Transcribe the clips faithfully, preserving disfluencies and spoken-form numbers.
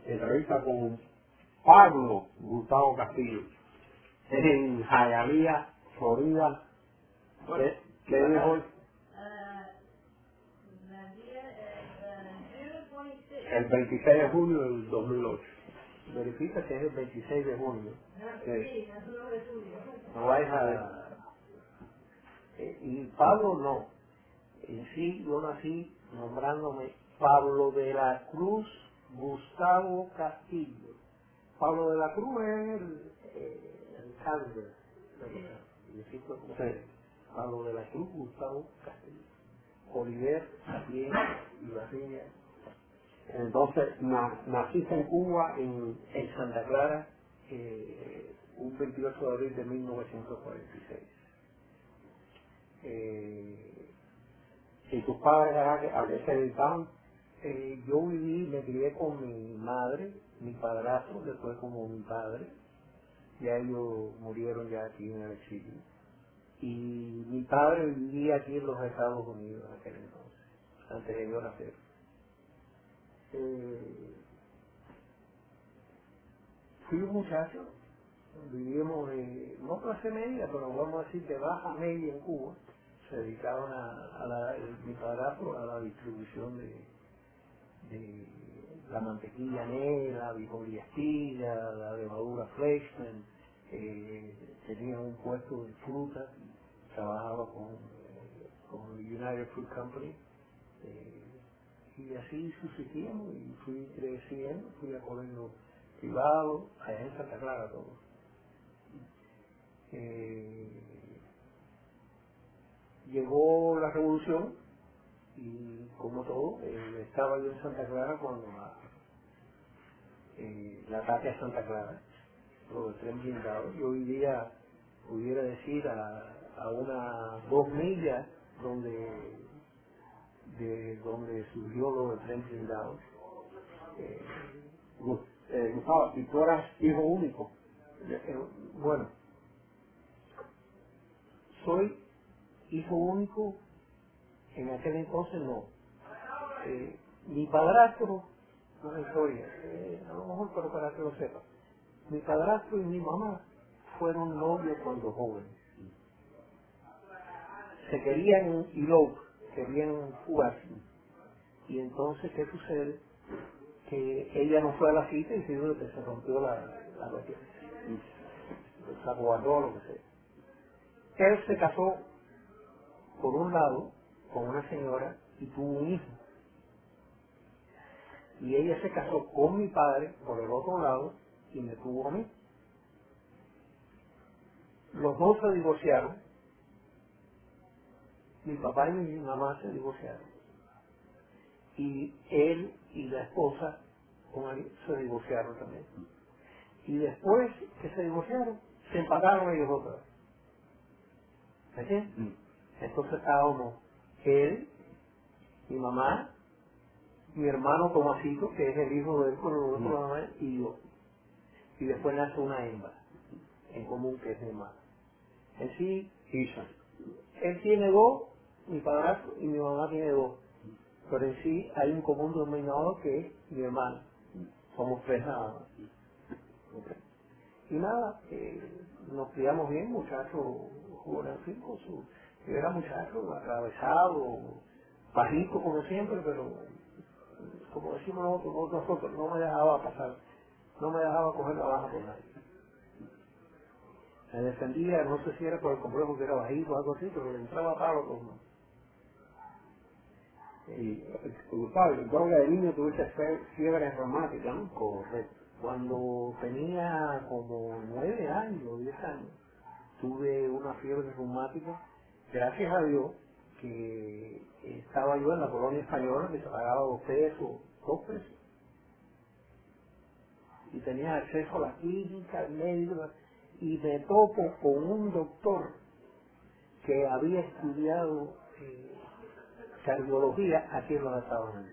entrevista con Pablo Gustavo Castillo en Hialeah, Florida. ¿Qué, qué dijo hoy? El veintiséis de junio del dos mil ocho. Verifica que es el veintiséis de junio. Sí. No vais a... Y Pablo no. En sí, yo nací nombrándome Pablo de la Cruz Gustavo Castillo. Pablo de la Cruz es el, eh, el cáncer. Sí. Pablo de la Cruz Gustavo Castillo. Oliver, también, y Barriña. Entonces, na, naciste en Cuba, en, en Santa Clara, eh, un veintiocho de abril de mil novecientos cuarenta y seis. Eh, ¿Y tus padres a qué, a qué se dedicaban? Eh, yo viví, me crié con mi madre, mi padrastro, después como mi padre. Ya ellos murieron ya aquí en el exilio. Y mi padre vivía aquí en los Estados Unidos en aquel entonces, antes de yo nacer. Eh, fui un muchacho, vivíamos de, no clase media, pero vamos a decir de baja media en Cuba. Se dedicaban a, a la, el, mi padrastro a la distribución de, de la mantequilla negra, bipoliastilla, la levadura Fleischmann, eh, tenía un puesto de fruta, trabajaba con, eh, con United Fruit Company, eh, y así subsistíamos y fui creciendo, fui a colegio privado, allá en Santa Clara todo. Eh, llegó la revolución y como todo, eh, estaba yo en Santa Clara cuando la, eh, el ataque a Santa Clara, lo del tren blindado. Yo vivía, pudiera decir, a, a unas dos millas donde, de donde surgió lo del tren blindado. Eh, eh, Gustavo, ¿y tú eras hijo único? Eh, bueno, soy hijo único, en aquel entonces no. Eh, mi padrastro, una historia, eh, a lo mejor pero para que lo sepa, mi padrastro y mi mamá fueron novios cuando jóvenes. Se querían elope, querían jugar. Y entonces, ¿qué sucede? Que ella no fue a la cita y se, se rompió la, la cuestión. Se aguardó lo que sea. Él se casó, por un lado, con una señora y tuvo un hijo. Y ella se casó con mi padre, por el otro lado, y me tuvo a mí. Los dos se divorciaron. Mi papá y mi mamá se divorciaron. Y él y la esposa con él se divorciaron también. Y después que se divorciaron, se empataron ellos otra vez. ¿Me entiendes? Mm. Entonces estábamos él, mi mamá, mi hermano Tomasito, que es el hijo de él con los otros mamás, y yo. Y después nace una hembra en común que es mi hermana. En sí, Isha. Él tiene dos, mi padrastro, y mi mamá tiene dos. Pero en sí hay un común denominador que es mi hermano. Somos tres nada más. Okay. Y nada, eh, nos criamos bien, muchachos jovencitos. Yo era muchacho, atravesado, bajito como siempre, pero como decimos nosotros, nosotros, no me dejaba pasar, no me dejaba coger la baja por nadie. Me defendía, no sé si era por el complejo que era bajito o algo así, pero le entraba a palo con no. Y, Gustavo, creo que de niño tuviste fiebre reumática, ¿no? Correcto. Cuando tenía como nueve años, diez años, tuve una fiebre reumática, gracias a Dios, que estaba yo en la colonia española, que se pagaba dos pesos, dos pesos, y tenía acceso a la clínica, al médico, y me topo con un doctor que había estudiado eh, cardiología aquí en los Estados Unidos.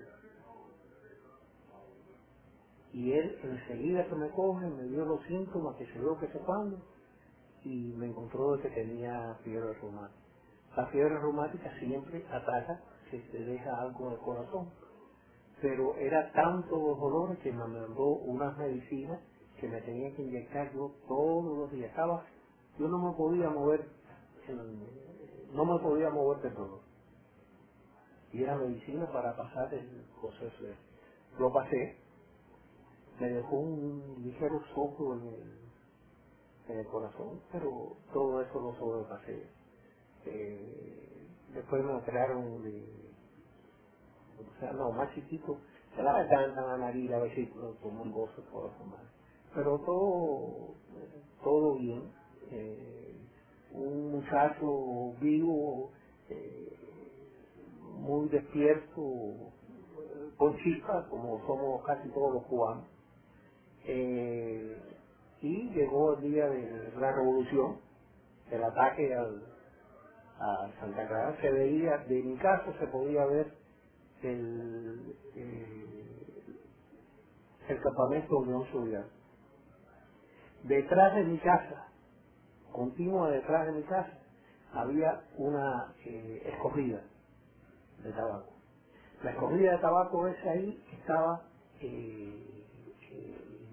Y él enseguida que me coge, me dio los síntomas, que se dio que sé cuándo, y me encontró de que tenía fiebre reumática. La fiebre reumática siempre ataca si se deja algo en el corazón. pero era tanto los dolores que me mandó unas medicinas que me tenía que inyectar yo todos los días. Estaba, yo no me podía mover, no me podía mover de todo. Y era medicina para pasar el proceso. Lo pasé, me dejó un ligero soplo en el, en el corazón, pero todo eso lo sobrepasé. Eh, después me operaron de, o sea, no, más chiquito, de la garganta, la nariz, la vesícula, como gozo, todo eso más. Pero todo, todo bien. Eh, un muchacho vivo, eh, muy despierto, con chispa, como somos casi todos los cubanos. Eh, y llegó el día de la revolución, el ataque al, a Santa Clara. Se veía, de mi casa se podía ver el, eh, el campamento de Unión Soviética. Detrás de mi casa, continua detrás de mi casa, había una eh, escogida de tabaco. La escogida de tabaco esa ahí estaba eh, eh,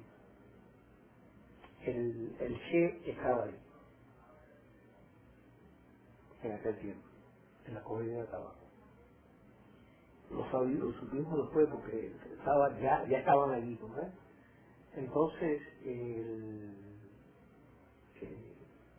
el, el Che estaba ahí en aquel tiempo, en la escogida de tabaco. Lo, sabí, lo supimos después porque estaba, ya, ya estaban allí, ¿no? Entonces, el, eh,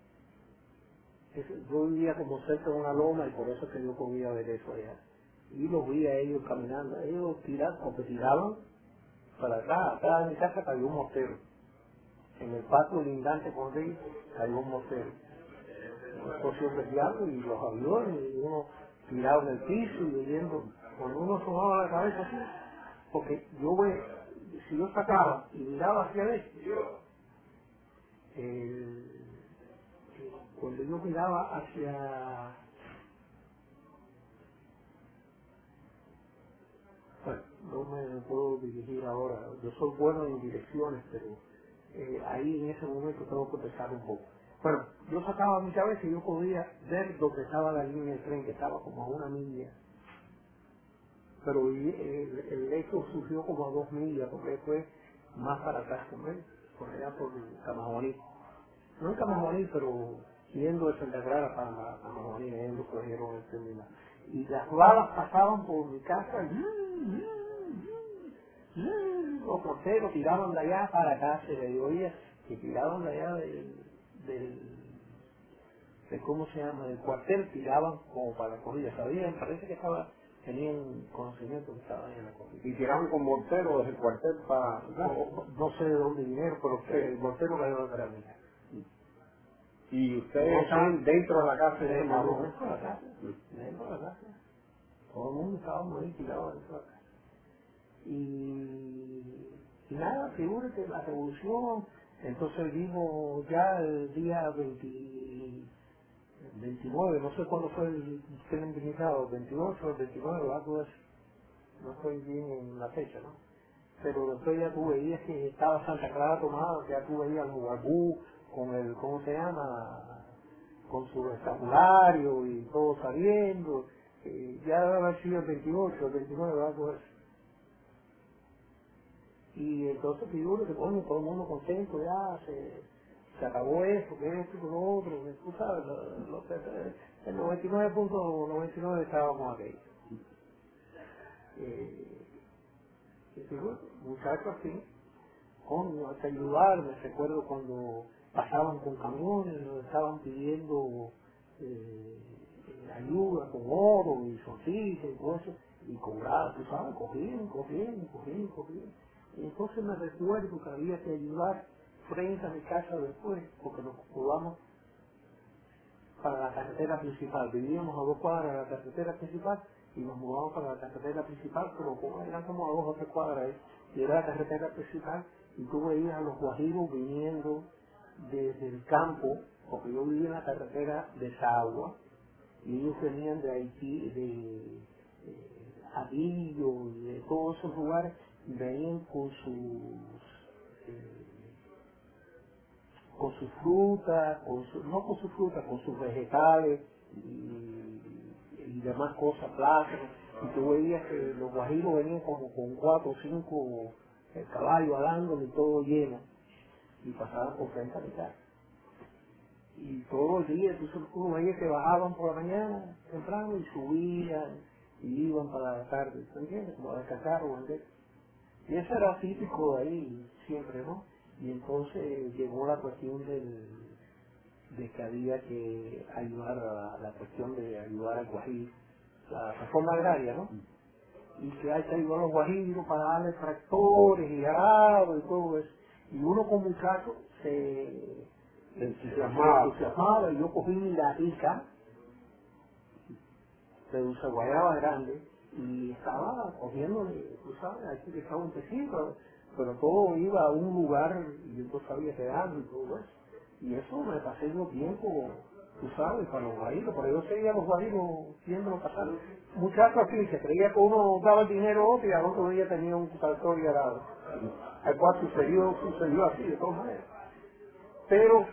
es, yo vivía como cerca de una loma y por eso es que yo podía ver eso allá. Y los vi a ellos caminando, ellos tiraban, porque tiraban para atrás, atrás de mi casa cayó un mortero. En el patio lindante con ellos cayó un mortero. Un socio del diablo y los aviones, y uno tirado en el piso y oyendo, cuando uno sonaba la cabeza así, porque yo ve, si yo sacaba y miraba hacia adentro, eh, cuando yo miraba hacia, bueno, no me puedo dirigir ahora, yo soy bueno en direcciones, pero eh, ahí en ese momento tengo que pensar un poco. Bueno, yo sacaba mi cabeza y yo podía ver dónde estaba la línea del tren, que estaba como a una milla, pero el, el hecho surgió como a dos millas, porque fue más para atrás, ¿no? Por allá por Camajuaní. No en Camajuaní, pero yendo de Santa Clara para Camajuaní, ahí lo cogieron el terminal. Y las balas pasaban por mi casa y los porteros tiraban de allá para acá, se le oía que tiraban de allá del, del de cómo se llama, del cuartel, tiraban como para la corrida, sabían, parece que estaba, tenían conocimiento que estaban en la corrida. Y tiraban con mortero desde el cuartel para... No, no sé de dónde vinieron, pero sí, el mortero cayó de la mía. Y ustedes estaban dentro de la casa de ese Dentro momento. de la casa, dentro de la casa. Todo el mundo estábamos ahí tirados dentro de la casa. Y, y nada, figúrate, la revolución, entonces vimos ya el día veinte, veintinueve, no sé cuándo fue el tren indemnizado, veintiocho o veintinueve, algo de eso, no estoy bien en la fecha, ¿no? Pero después ya tú veías que estaba Santa Clara tomada, ya tú veías los guagú con el, ¿cómo se llama? Con su escapulario y todo saliendo, eh, ya debe haber sido el veintiocho, el veintinueve, algo de eso. Y entonces figura que coño, todo el mundo contento, ya se, se acabó eso, que esto, que lo otro, que tú sabes, lo, lo, el noventa y nueve punto noventa y nueve estábamos aquí. Eh, y figura, muchachos así, coño, hasta ayudarme, recuerdo cuando pasaban con camiones, nos estaban pidiendo eh, ayuda con oro y sortijas y todo eso, y cobraban, tú sabes, cogían, cogían, cogían, cogían. Y entonces me recuerdo que había que ayudar frente a mi casa después, porque nos mudamos para la carretera principal. Vivíamos a dos cuadras de la carretera principal y nos mudamos para la carretera principal, pero como eran como a dos o tres cuadras ahí, y era la carretera principal, y tú veías a los guajiros viniendo desde el campo, porque yo vivía en la carretera de Sagua, y ellos venían de Haití, de eh, Aguillo y de todos esos lugares, venían con sus eh, con sus frutas, con su, no con sus frutas, con sus vegetales y, y demás cosas, plátanos, y tú veías que los guajiros venían como con cuatro o cinco eh, caballos alándole y todo lleno, y pasaban por frente a mi casa. Y todo el día, tú tú veías que bajaban por la mañana temprano y subían y iban para la tarde, ¿tú entiendes? Como a descansar o vender. Y eso era típico de ahí siempre, ¿no? Y entonces llegó la cuestión del, de que había que ayudar a la, la cuestión de ayudar al guajiro, la reforma agraria, ¿no? Y que hay que ayudar a los guajiros para darle tractores y arados y todo eso. Y uno como muchacho se Se entusiasmaba. entusiasmaba y yo cogí mi latica de dulce guayaba grande y estaba cogiéndole, tú sabes, aquí que estaba un pesito, pero todo iba a un lugar y yo no sabía quedarme y todo eso. Y eso me pasé yo tiempo, tú sabes, para los guajiros, pero yo seguía a los guajiros viéndolo pasar. Muchachos así, se creía que uno daba el dinero a otro y al otro día tenía un tractor y arado. Al cual sucedió, sucedió así de todas maneras. Pero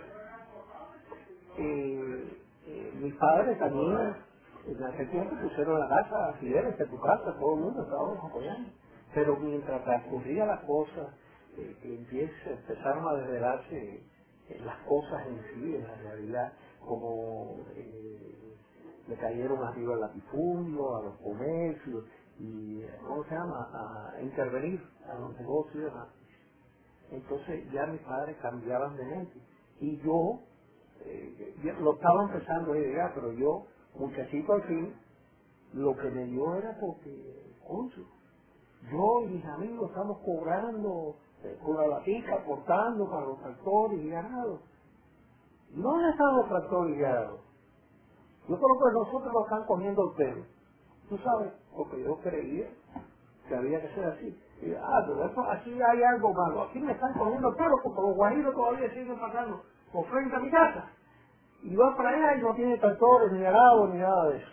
eh, eh, mis padres también en aquel tiempo pusieron la casa, Fidel, en tu casa, todo el mundo estábamos apoyando. Pero mientras transcurría la cosa, eh, que empiece, empezaron a desvelarse eh, las cosas en sí, en la realidad, como eh, le cayeron arriba al latifundio, a los comercios, y, ¿cómo se llama?, a intervenir a los negocios y demás. Entonces ya mis padres cambiaban de mente. Y yo, eh, ya lo estaba empezando a llegar, pero yo, muchachito al fin, lo que me dio era porque, concho, yo y mis amigos estamos cobrando eh, con la latica, aportando para los tractores y ganados. ¿Dónde están los tractores y ganados? Yo creo que nosotros lo están cogiendo el pelo. Tú sabes, porque yo creía que había que ser así. Y, ah, pero eso, aquí hay algo malo. Aquí me están cogiendo el pelo porque los guajiros todavía siguen pasando por frente a mi casa. Y va para allá y no tiene tractores, ni arados, ni nada de eso.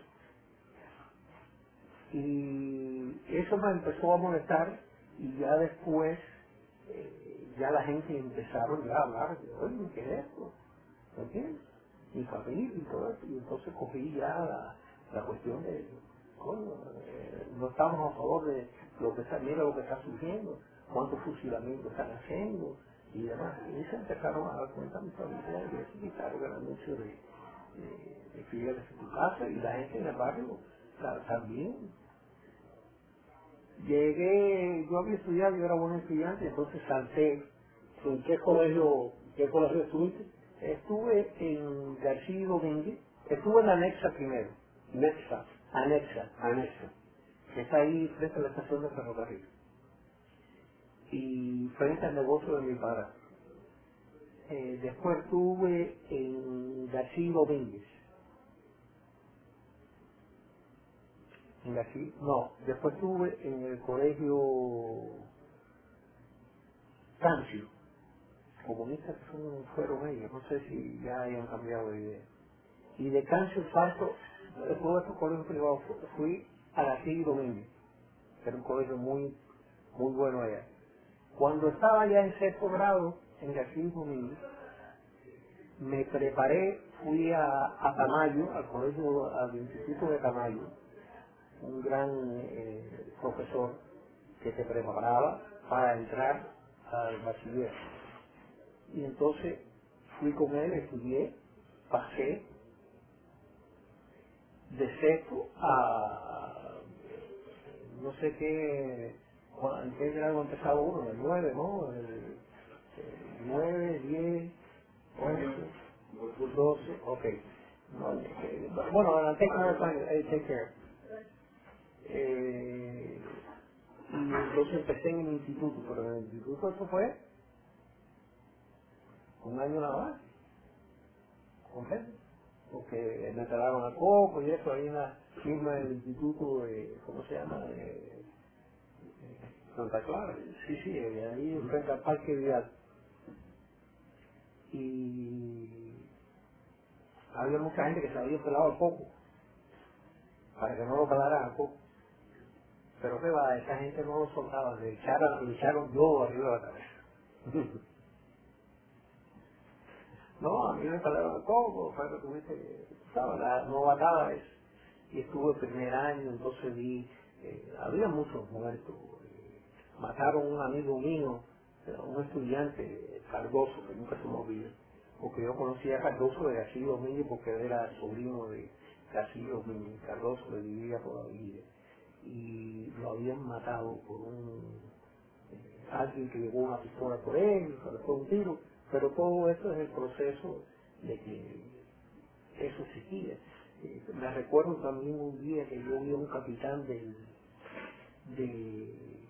Y eso me empezó a molestar y ya después eh, ya la gente empezaron ya a hablar de, oye, ¿qué es esto? ¿Me entiendes? Mi familia y todo eso. Y entonces cogí ya la, la cuestión de, coño, eh, no estamos a favor de lo que está, mira lo que está surgiendo, cuántos fusilamientos están haciendo y demás. Y se empezaron a dar cuenta mi familia y eso quitaron el anuncio de, de, de Fidel en tu casa y la gente en el barrio ta- también. Llegué, yo había estudiado, yo era buen estudiante, entonces salté. ¿En qué colegio, qué colegio estuviste? Estuve en García Domínguez, estuve en Anexa primero, Nexa. Anexa, Anexa. que está ahí frente a la estación de ferrocarril, y frente al negocio de mi padre. Eh, después estuve en García Domínguez, en García, no, después estuve en el colegio Cancio, comunistas que son- fueron ellos, no sé si ya hayan cambiado de idea. Y de Cancio salto, de todos estos colegios privados, fui a García Domínguez, que era un colegio muy, muy bueno allá. Cuando estaba ya en sexto grado, en García Domínguez, me preparé, fui a, a Tamayo, al colegio, al instituto de Tamayo, un gran eh, profesor que te preparaba para entrar al bachiller. Y entonces fui con él, estudié, pasé de sexto a no sé qué, cua- en qué grado empezaba uno, el nueve, ¿no? El, el nueve, diez, once, doce, ok. No, eh, bueno, I'll take care of my- I'll take care. Eh, y entonces empecé en el instituto, pero en el instituto eso fue un año nada más, completo, porque me pelaron a coco y eso, ahí en la misma del instituto de, ¿cómo se llama? De, Santa Clara. sí, sí, de ahí frente al Parque Vidal. Y había mucha gente que se había pelado a coco, para que no lo pelaran a coco. Pero que va, esa gente no lo soltaba, le echaron, le echaron yo arriba de la cabeza. No, a mí me pelaron a coco, fue que tuviste, sabes, la novatada es. Y estuve el primer año, entonces vi eh, había muchos muertos. Eh, mataron a un amigo mío, eh, un estudiante, Cardoso, que nunca se me olvida, porque yo conocía a Cardoso de García Domínguez porque él era sobrino de García Domínguez, Cardoso que vivía por la vida, y lo habían matado por un eh, alguien que llevó una pistola por él, le fue un tiro, pero todo eso es el proceso de que eso existía. Eh, me recuerdo también un día que yo vi a un capitán del, de,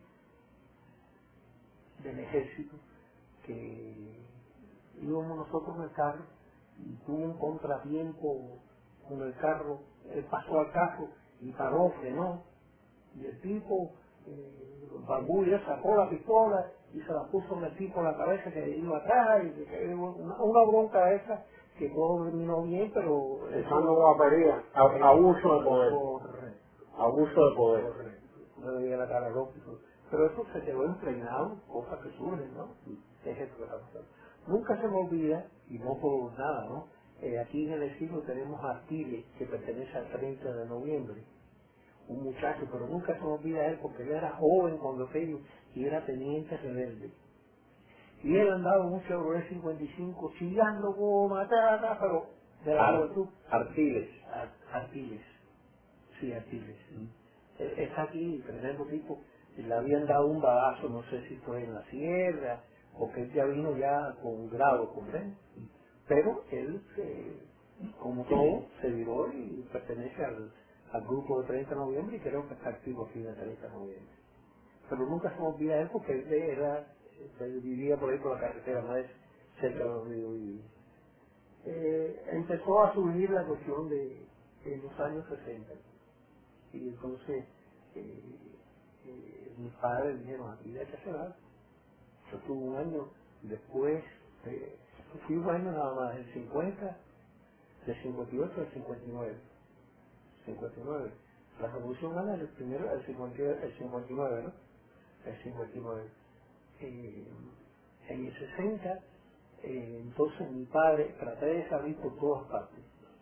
del ejército que íbamos nosotros en el carro y tuvo un contratiempo con el carro, él pasó al carro y paró, frenó, y el tipo, eh, Barbulla sacó la pistola y se la puso en el tipo en la cabeza que iba atrás, y que, una, una bronca esa que todo terminó bien, pero... Usando guapería, abuso de poder. Correcto. Abuso de poder. Correcto. No le veía la cara loca. Pero eso se quedó impregnado, cosas que surgen, ¿no? Es esto que está pasando. Nunca se me olvida, y no por nada, ¿no? Eh, aquí en el exilio tenemos a Artiles, que pertenece al treinta de noviembre, un muchacho, pero nunca se me olvida él porque él era joven cuando aquello y era teniente rebelde. Y él andaba en un Chevrolet cincuenta y cinco chillando como matata, pero de la Ar juventud. Artiles. Ar Artiles. Sí, Artiles. Sí. Él está aquí, tremendo tipo. Y le habían dado un bagazo, no sé si fue en la sierra, porque él ya vino ya con grado, comprende. Pero él, eh, como todo, se viró y pertenece al, al grupo de treinta de noviembre y creo que está activo aquí en el treinta de noviembre. Pero nunca se me olvida él porque él era, él vivía por ahí por la carretera, más cerca de donde yo vivía. Eh, empezó a surgir la cuestión de en los años sesenta y entonces eh, eh, mis padres dijeron aquí hay que hacer algo. Yo tuve un año después, eh, fui un año nada más, el cincuenta, del cincuenta y ocho al cincuenta y nueve. cincuenta y nueve. La revolución gana el primero, el cincuenta, el cincuenta y nueve, ¿no? El cincuenta y nueve. Eh, en el sesenta, eh, entonces mi padre, traté de salir por todas partes.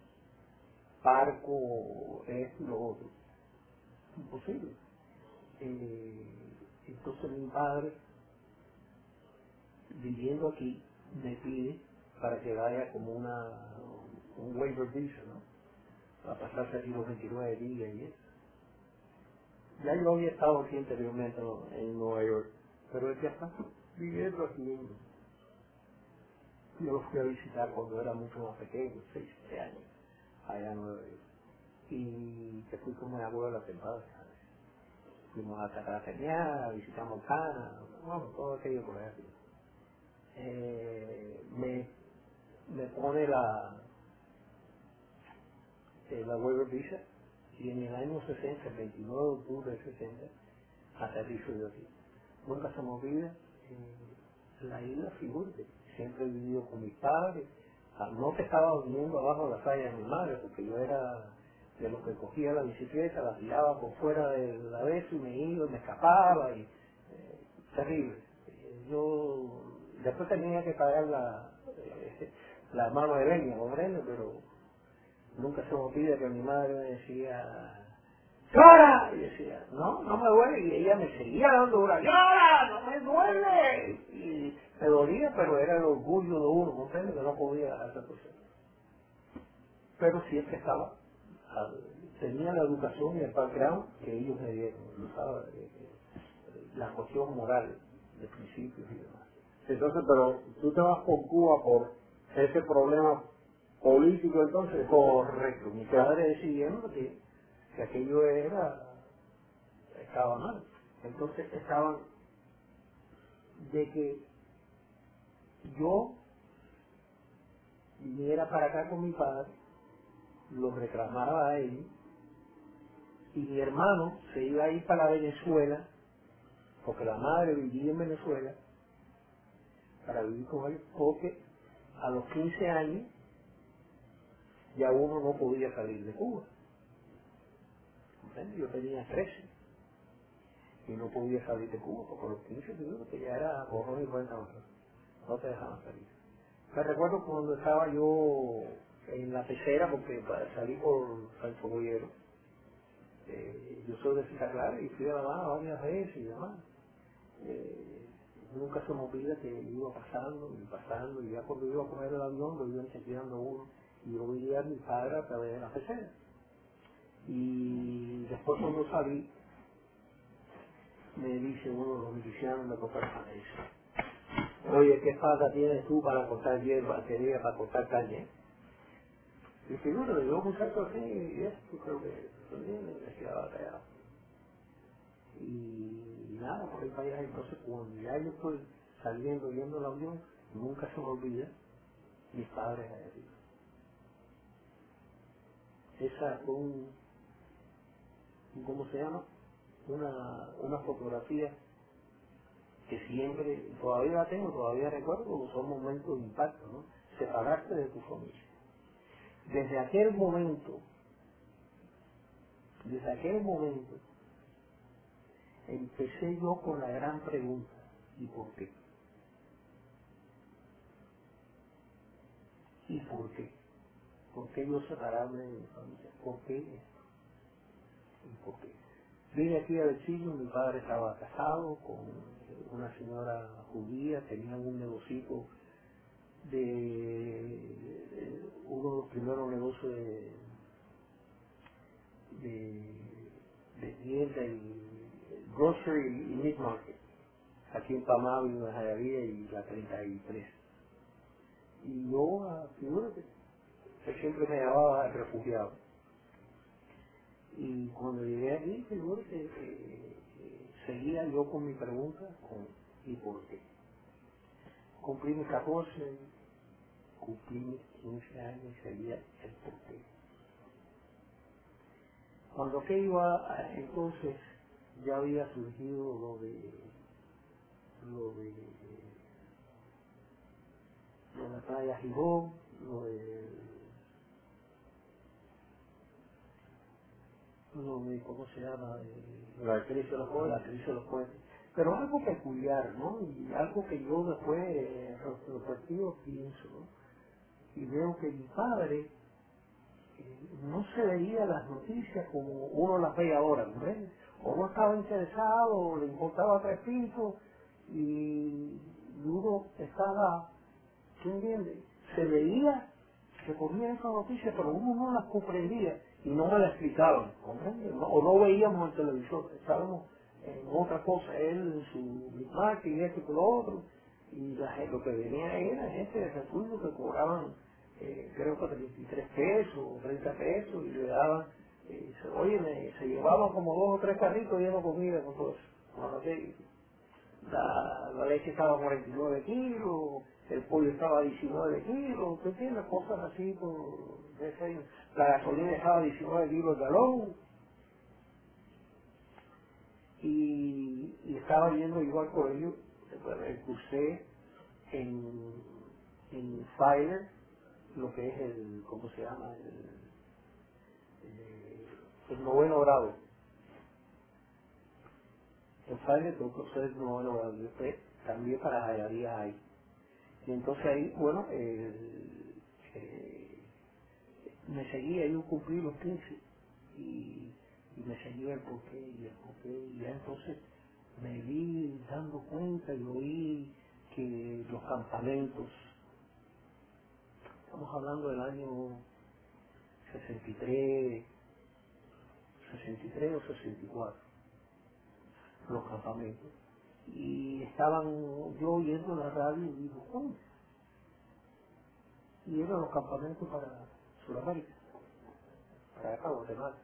Parco, esto, lo otro. Imposible. Eh, entonces mi padre, viviendo aquí, me pide para que vaya como una un waiver visa, ¿no? A pasarse aquí los veintinueve días y eso. Ya yo había estado aquí anteriormente, ¿no?, en Nueva York, pero él ya está viviendo aquí. Yo lo fui a visitar cuando era mucho más pequeño, seis, siete años, allá en Nueva York. Y que fui con mi abuela a temporada. Fuimos a Cartagena, visitamos Cana, bueno, todo aquello por ahí. Eh, me, me pone la, eh, la waiver visa y en el año sesenta, el veintinueve de octubre del sesenta, aterrizo yo aquí. Nunca se me olvida eh, la isla Figurte. Siempre he vivido con mis padres. Ah, no que estaba durmiendo abajo de la falla de mi madre, porque yo era de los que cogía la bicicleta, la tiraba por fuera de la vez y me iba, me escapaba, y eh, terrible. Eh, yo después tenía que pagar la, eh, la mano de leña, comprende, pero nunca se me olvida que mi madre me decía, ¡llora! Y decía, no, no me duele, y ella me seguía dando una, ¡llora! ¡No me duele! Y me dolía, pero era el orgullo de uno, comprende, que no podía hacer cosas. Pero siempre estaba, tenía la educación y el background que ellos me dieron, ¿sabes? La cuestión moral de principios y demás. Entonces, pero tú te vas por Cuba por ese problema político, entonces. Correcto, mis padres decidieron que, que aquello era, estaba mal. Entonces estaban de que yo viniera para acá con mi padre, lo reclamaba a él, y mi hermano se iba a ir para Venezuela, porque la madre vivía en Venezuela, para vivir con él, porque a los quince años ya uno no podía salir de Cuba. ¿Entiendes? Yo tenía trece y no podía salir de Cuba, porque a los quince digo que ya era borrón y cuenta otra. No te dejaban salir. Me recuerdo cuando estaba yo en la pecera, porque salí por San Fogollero, Eh, yo soy de Santa Clara y fui a La Habana varias veces y demás. Eh, nunca se me olvida que iba pasando y pasando, y ya cuando iba a coger el avión lo iban chequeando uno, y yo veía a mi padre a través de la pecera. Y después cuando salí, me dice uno de los milicianos, me cortó el dice, oye, ¿qué falta tienes tú para cortar hierba, quería para cortar calle? Y seguro, yo muchacho así, y esto creo que también me quedaba callado. Y nada, por ahí para allá, entonces cuando ya yo estoy saliendo, viendo el avión, nunca se me olvida mis padres aéreos. Esa fue un, un, ¿cómo se llama? Una, una fotografía que siempre, todavía la tengo, todavía recuerdo, porque son momentos de impacto, ¿no? Separarte de tu familia. Desde aquel momento, desde aquel momento, empecé yo con la gran pregunta, ¿y por qué? ¿Y por qué? ¿Por qué yo separarme de mi familia? ¿Por qué esto? ¿Y por qué? Vine aquí a Chile, mi padre estaba casado con una señora judía, tenían un negocito de, de uno de los primeros negocios de, de, de tienda y grocery y meat market, aquí en Pamao, en la Jayalía y la treinta y tres. Y yo, figúrate, él siempre me llamaba refugiado. Y cuando llegué aquí, figúrate, eh, eh, seguía yo con mi pregunta, con ¿y por qué? Cumplí mis catorce, cumplí mis quince años y seguía el por qué. Cuando que iba, a, entonces ya había surgido lo de lo de lo de la playa Gijón, lo de lo de cómo se llama eh, la crisis de los pueblos, la crisis de los pueblos, pero algo peculiar, ¿no? Y algo que yo después eh, retrospectivo pienso, ¿no? Y veo que mi padre eh, no se veía las noticias como uno las ve ahora, ¿no? O no estaba interesado, o le importaba tres pintos, y uno estaba, ¿tú entiendes? Se veía que ponían esas noticias, pero uno no las comprendía y no me las explicaban, ¿comprendes? No, o no veíamos el televisor, estábamos en otra cosa, él en su marketing y esto y lo otro, y la, lo que venía era gente de refugio que cobraban, eh, creo que treinta y tres pesos o treinta pesos, y le daban, eh, se, oye, me, se llevaban como dos o tres carritos llenos de comida con todo eso. Bueno, okay. La, la leche estaba a cuarenta y nueve kilos, el pollo estaba a diecinueve kilos, ¿tú entiendes? Cosas así, por, de ese, la gasolina estaba a diecinueve kilos el galón, y, y estaba yendo igual por ello, cursé en, en Fire, lo que es el, ¿cómo se llama? El, el, el noveno grado. En Fire tengo que cursé el noveno grado, y después también para Jayalía ahí. Y entonces ahí, bueno, eh, eh, me seguía, yo cumplí los quince y, y me seguía el porqué y el porqué, y ya entonces me vi dando cuenta y oí que los campamentos, estamos hablando del año sesenta y tres, sesenta y tres o sesenta y cuatro, los campamentos, y estaban yo oyendo la radio y digo, ¿cómo? Y eran los campamentos para Sudamérica, para acá, Guatemala.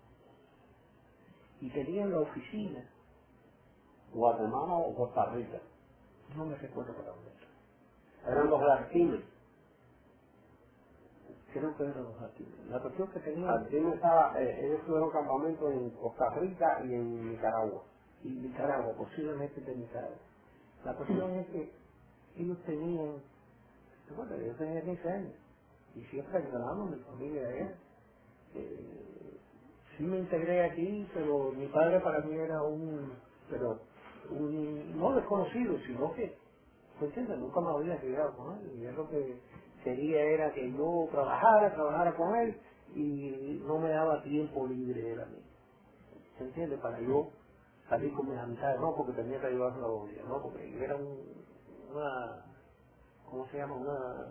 Y tenían la oficina. ¿Guatemala o Costa Rica? No me recuerdo para dónde era. Eran los Artimes. Creo que eran los Artimes. La cuestión que tenían... Artimes estaba, eh, ellos tuvieron campamentos en Costa Rica y en Nicaragua. Y Nicaragua, posiblemente de Nicaragua. La cuestión es que ellos tenían... Bueno, yo tenía quince años. Y siempre ayudamos a mi familia de allá. Eh, sí me integré aquí, pero mi padre para mí era un... pero un no desconocido, sino que, ¿me entiendes? Nunca me había llegado con él. Y él lo que quería era que yo trabajara, trabajara con él, y no me daba tiempo libre él a mí. ¿se entiende? Para yo salir con mis amistades, no porque tenía que ayudar a la bobia, no porque yo era un, una, ¿cómo se llama? Una,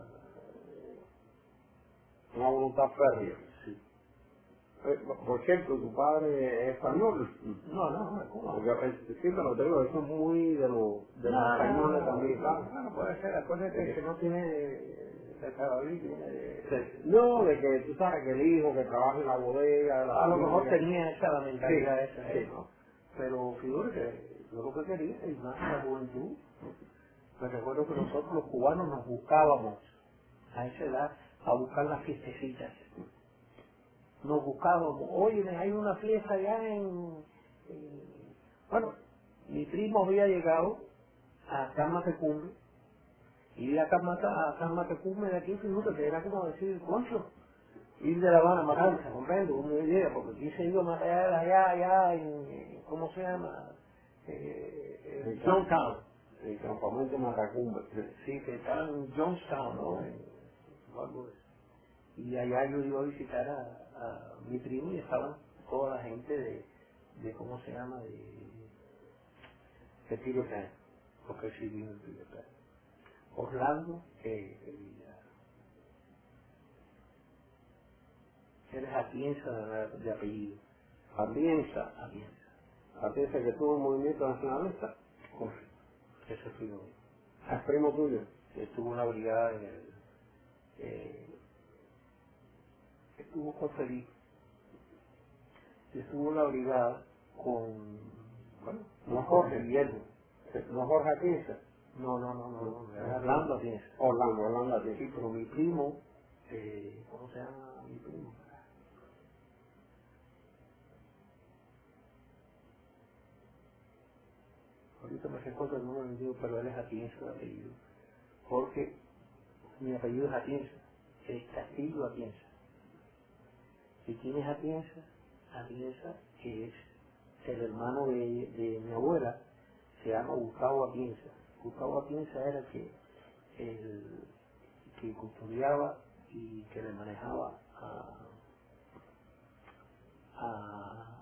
Una voluntad férrea. sí. Eh, Por cierto, tu padre es español. No, no, no, es cubano. Porque, eh, sí, pero te digo, eso es muy de los de los españoles también, ¿sabes? Bueno, puede ser, acuérdate que no tiene de Carabalí, tiene de... No, de que tú sabes que el hijo que trabaja en la bodega, de la A lo mejor familia. tenía esa la mentalidad Sí, esa, sí. ¿eh? ¿no? Pero figúrate, yo lo que quería, y más en la juventud, me recuerdo que nosotros los cubanos nos buscábamos a esa edad a buscar las fiestecitas. Nos buscábamos, oye, hay una fiesta allá en... en- Bueno, mi primo había llegado a Camatecumbe, y ir a Camatecumbe de aquí, fíjate, era como decir, concho, ir de La Habana a Matanza, comprendo, una idea, porque aquí se iba a matar allá, allá, en, ¿cómo se llama? Eh, en Johnstown. El campamento Matacumbe. Sí, que estaba en Johnstown, ¿no? En, o algo de eso. Y allá yo iba a visitar a, a mi primo y estaban toda la gente de, de ¿cómo se llama? De, de Peter Pan, porque sí vino en Peter Pan. Orlando, eh, eh, él es Atienza de, de apellido. Atienza. Atienza. Atienza que tuvo un movimiento nacionalista. Correcto. Ese fui yo. Es primo tuyo. Estuvo en la brigada en el, eh, estuvo con Felipe, estuvo en la brigada con, bueno, No Jorge. Guillermo. No Jorge Atienza. No, no, no, no, no, era Orlando Atienza. Orlando, Orlando Atienza. Sí, pero mi primo, eh, ¿cómo se llama mi primo? Ahorita me recuerdo el nombre de mi primo, pero él es Atienza de apellido. Porque mi apellido es Atienza, es Castillo Atienza. ¿Y quién es Atienza? Atienza es el hermano de, de mi abuela, se llama Gustavo Atienza. Gustavo Atienza era el que, el que custodiaba y que le manejaba a, a,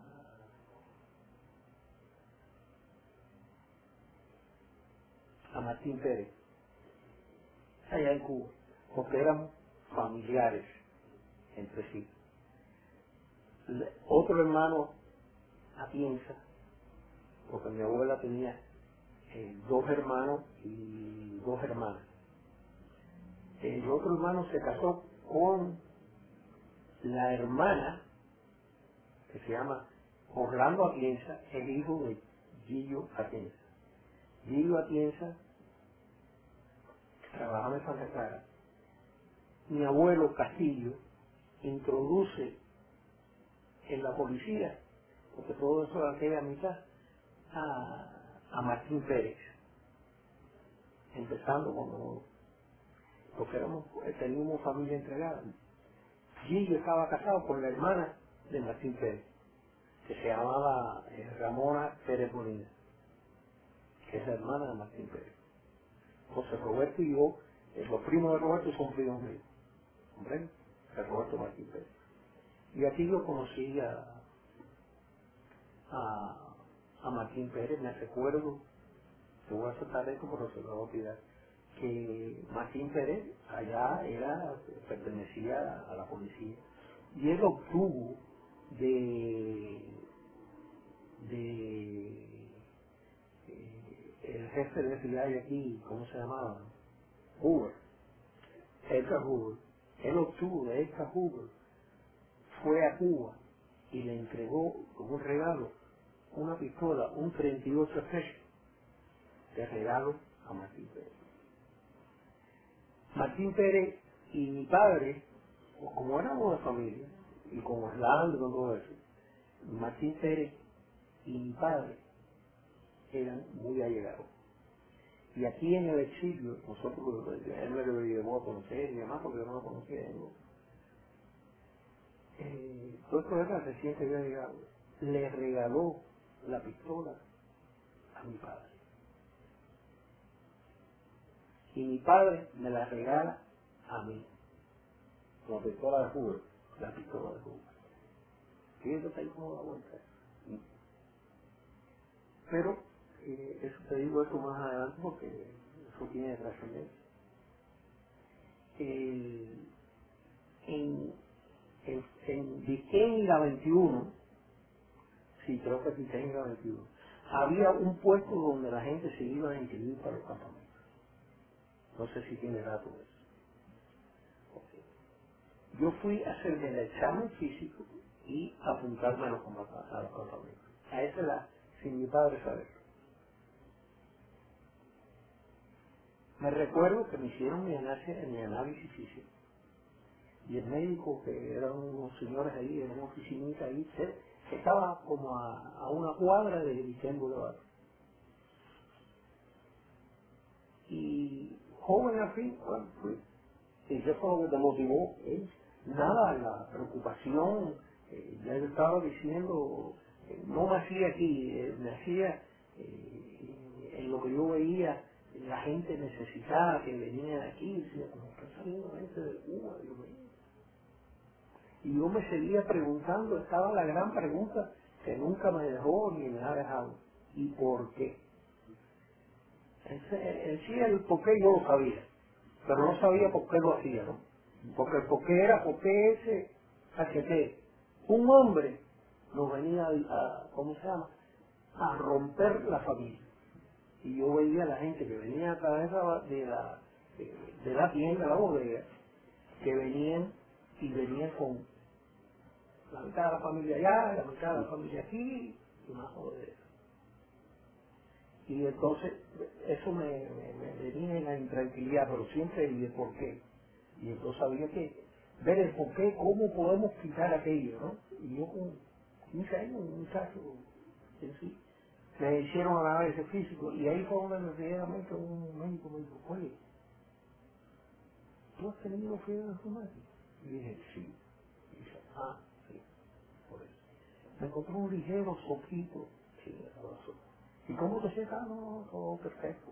a Martín Pérez, allá en Cuba, porque éramos familiares entre sí. Le- Otro hermano Atienza, porque mi abuela tenía eh, dos hermanos y dos hermanas. El otro hermano se casó con la hermana que se llama Orlando Atienza, el hijo de Gillo Atienza. Gillo Atienza trabajaba en Santa Clara. Mi abuelo Castillo introduce en la policía, porque todo eso de aquella mitad, a, a Martín Pérez, empezando cuando, porque éramos, teníamos familia entregada. Gillo estaba casado con la hermana de Martín Pérez, que se llamaba eh, Ramona Pérez Molina, que es la hermana de Martín Pérez. José Roberto y yo, eh, los primos de Roberto son primos míos, ¿comprenden? El Roberto Martín Pérez. Y aquí yo conocí a, a, a Martín Pérez, me recuerdo, te voy a soltar esto porque se lo voy a olvidar, que Martín Pérez allá era, pertenecía a la policía, y él obtuvo de, de eh, el jefe de F B I aquí, ¿cómo se llamaba? Hoover, Edgar Hoover. Él obtuvo de Edgar Hoover, fue a Cuba y le entregó como un regalo una pistola, un treinta y ocho Special, de regalo a Martín Pérez. Martín Pérez y mi padre, como éramos de familia, y como Orlando y todo eso, Martín Pérez y mi padre eran muy allegados. Y aquí en el exilio, nosotros, él me lo llevó a conocer y demás, porque yo no lo conocía. ¿No? Eh, todo esto era recién que había llegado. Le regaló la pistola a mi padre. Y mi padre me la regala a mí. La pistola de Hoover. La pistola de Cuba. Fíjate ahí cómo da vuelta. Pero eh, eso te digo eso más adelante porque eso tiene trascendencia. Eh, en, en, en Diquén y la veintiuno, sí, creo que Diquén y la veintiuno, había un puesto donde la gente se iba a inscribir para los campamentos. No sé si tiene datos de eso. Okay. Yo fui a hacerme el examen físico y apuntarme a los, a los campamentos. A esa es la, sin mi padre saber. Me recuerdo que me hicieron mi análisis, mi análisis físico. Y el médico, que eran unos señores ahí, en una oficinita ahí, se, estaba como a, a una cuadra de Vicente Boulevard. Y joven al fin, bueno, fui. ¿Y qué fue lo que te motivó? ¿Eh? Nada, la preocupación, eh, ya yo estaba diciendo, eh, no me hacía aquí, eh, me hacía eh, en lo que yo veía, la gente necesitada que venía de aquí, decía, como está saliendo gente de Cuba, yo veía. Y yo me seguía preguntando, estaba la gran pregunta que nunca me dejó ni me ha dejado. ¿Y por qué? En, en sí el por qué yo lo sabía, pero no sabía por qué lo hacía, ¿no? Porque el por qué era porque ese H T, un hombre nos venía a, a, ¿cómo se llama?, a romper la familia. Y yo veía a la gente que venía a través de la, de la, de, de la tienda, la bodega, que venían y venían con la mitad de la familia allá, la mitad de la familia aquí, y más joder. Y entonces, eso me, me, me venía en la intranquilidad, pero siempre y el por qué. Y entonces había que ver el por qué, cómo podemos quitar aquello, ¿no? Y yo con quince años, un muchacho, en sí, me hicieron análisis físico, y ahí fue donde me llega un médico me dijo, oye, ¿tú has tenido fiebre reumática? Y dije, sí. Y dije, ah, sí, por eso. Me encontró un ligero soquito en el corazón. ¿Y cómo te sientes? Ah, no, todo perfecto.